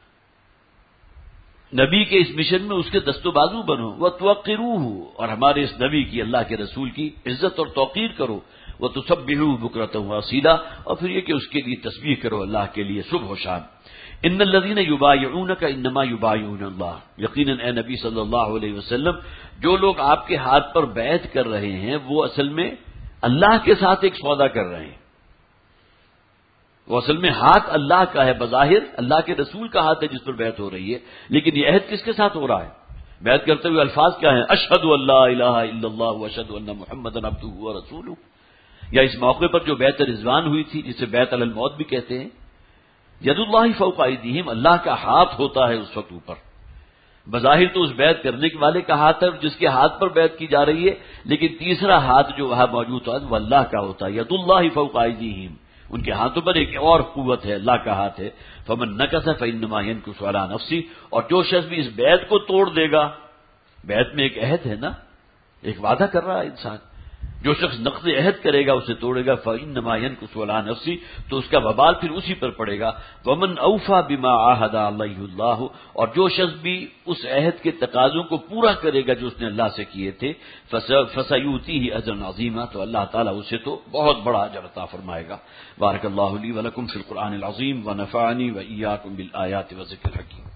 نبی کے اس مشن میں اس کے دست و بازو بنو. وتوقروہ، اور ہمارے اس نبی کی، اللہ کے رسول کی عزت اور توقیر کرو. وتسبحوہ بکرۃ واصیلا، اور پھر یہ کہ اس کے لیے تسبیح کرو اللہ کے لیے صبح و شام. ان الذین یبایعونک انما یبایعون اللہ، یقیناً اے نبی صلی اللہ علیہ وسلم جو لوگ آپ کے ہاتھ پر بیعت کر رہے ہیں وہ اصل میں اللہ کے ساتھ ایک سودا کر رہے ہیں. وہ اصل میں ہاتھ اللہ کا ہے، بظاہر اللہ کے رسول کا ہاتھ ہے جس پر بیعت ہو رہی ہے، لیکن یہ عہد کس کے ساتھ ہو رہا ہے؟ بیعت کرتے ہوئے الفاظ کیا ہیں؟ اشہد ان لا الہ الا اللہ واشہد ان محمدا عبدہ ورسولہ. یا اس موقع پر جو بیعت رضوان ہوئی تھی جسے بیعت علی الموت بھی کہتے ہیں، ید اللہ فوق ایدیہم، اللہ کا ہاتھ ہوتا ہے اس وقت اوپر. بظاہر تو اس بیعت کرنے والے کا ہاتھ ہے جس کے ہاتھ پر بیعت کی جا رہی ہے، لیکن تیسرا ہاتھ جو وہاں موجود ہے وہ اللہ کا ہوتا ہے. ید اللہ فوق ایدیہم، ان کے ہاتھوں پر ایک اور قوت ہے، اللہ کا ہاتھ ہے. فمن نکث فانما ينكث على نفسه، اور جو شخص بھی اس بیعت کو توڑ دے گا، بیعت میں ایک عہد ہے نا، ایک وعدہ کر رہا ہے انسان، جو شخص نقض عہد کرے گا اسے توڑے گا، فانما ينكث على نفسه، تو اس کا وبال پھر اسی پر پڑے گا. ومن اوفى بما عاهد عليه الله، اور جو شخص بھی اس عہد کے تقاضوں کو پورا کرے گا جو اس نے اللہ سے کیے تھے، فسيؤتيه اجرا عظيما، تو اللہ تعالیٰ اسے تو بہت بڑا اجر عطا فرمائے گا. بارک اللہ لی ولکم فی القرآن العظیم ونفعنی وإیاکم بالآیات والذکر الحکیم.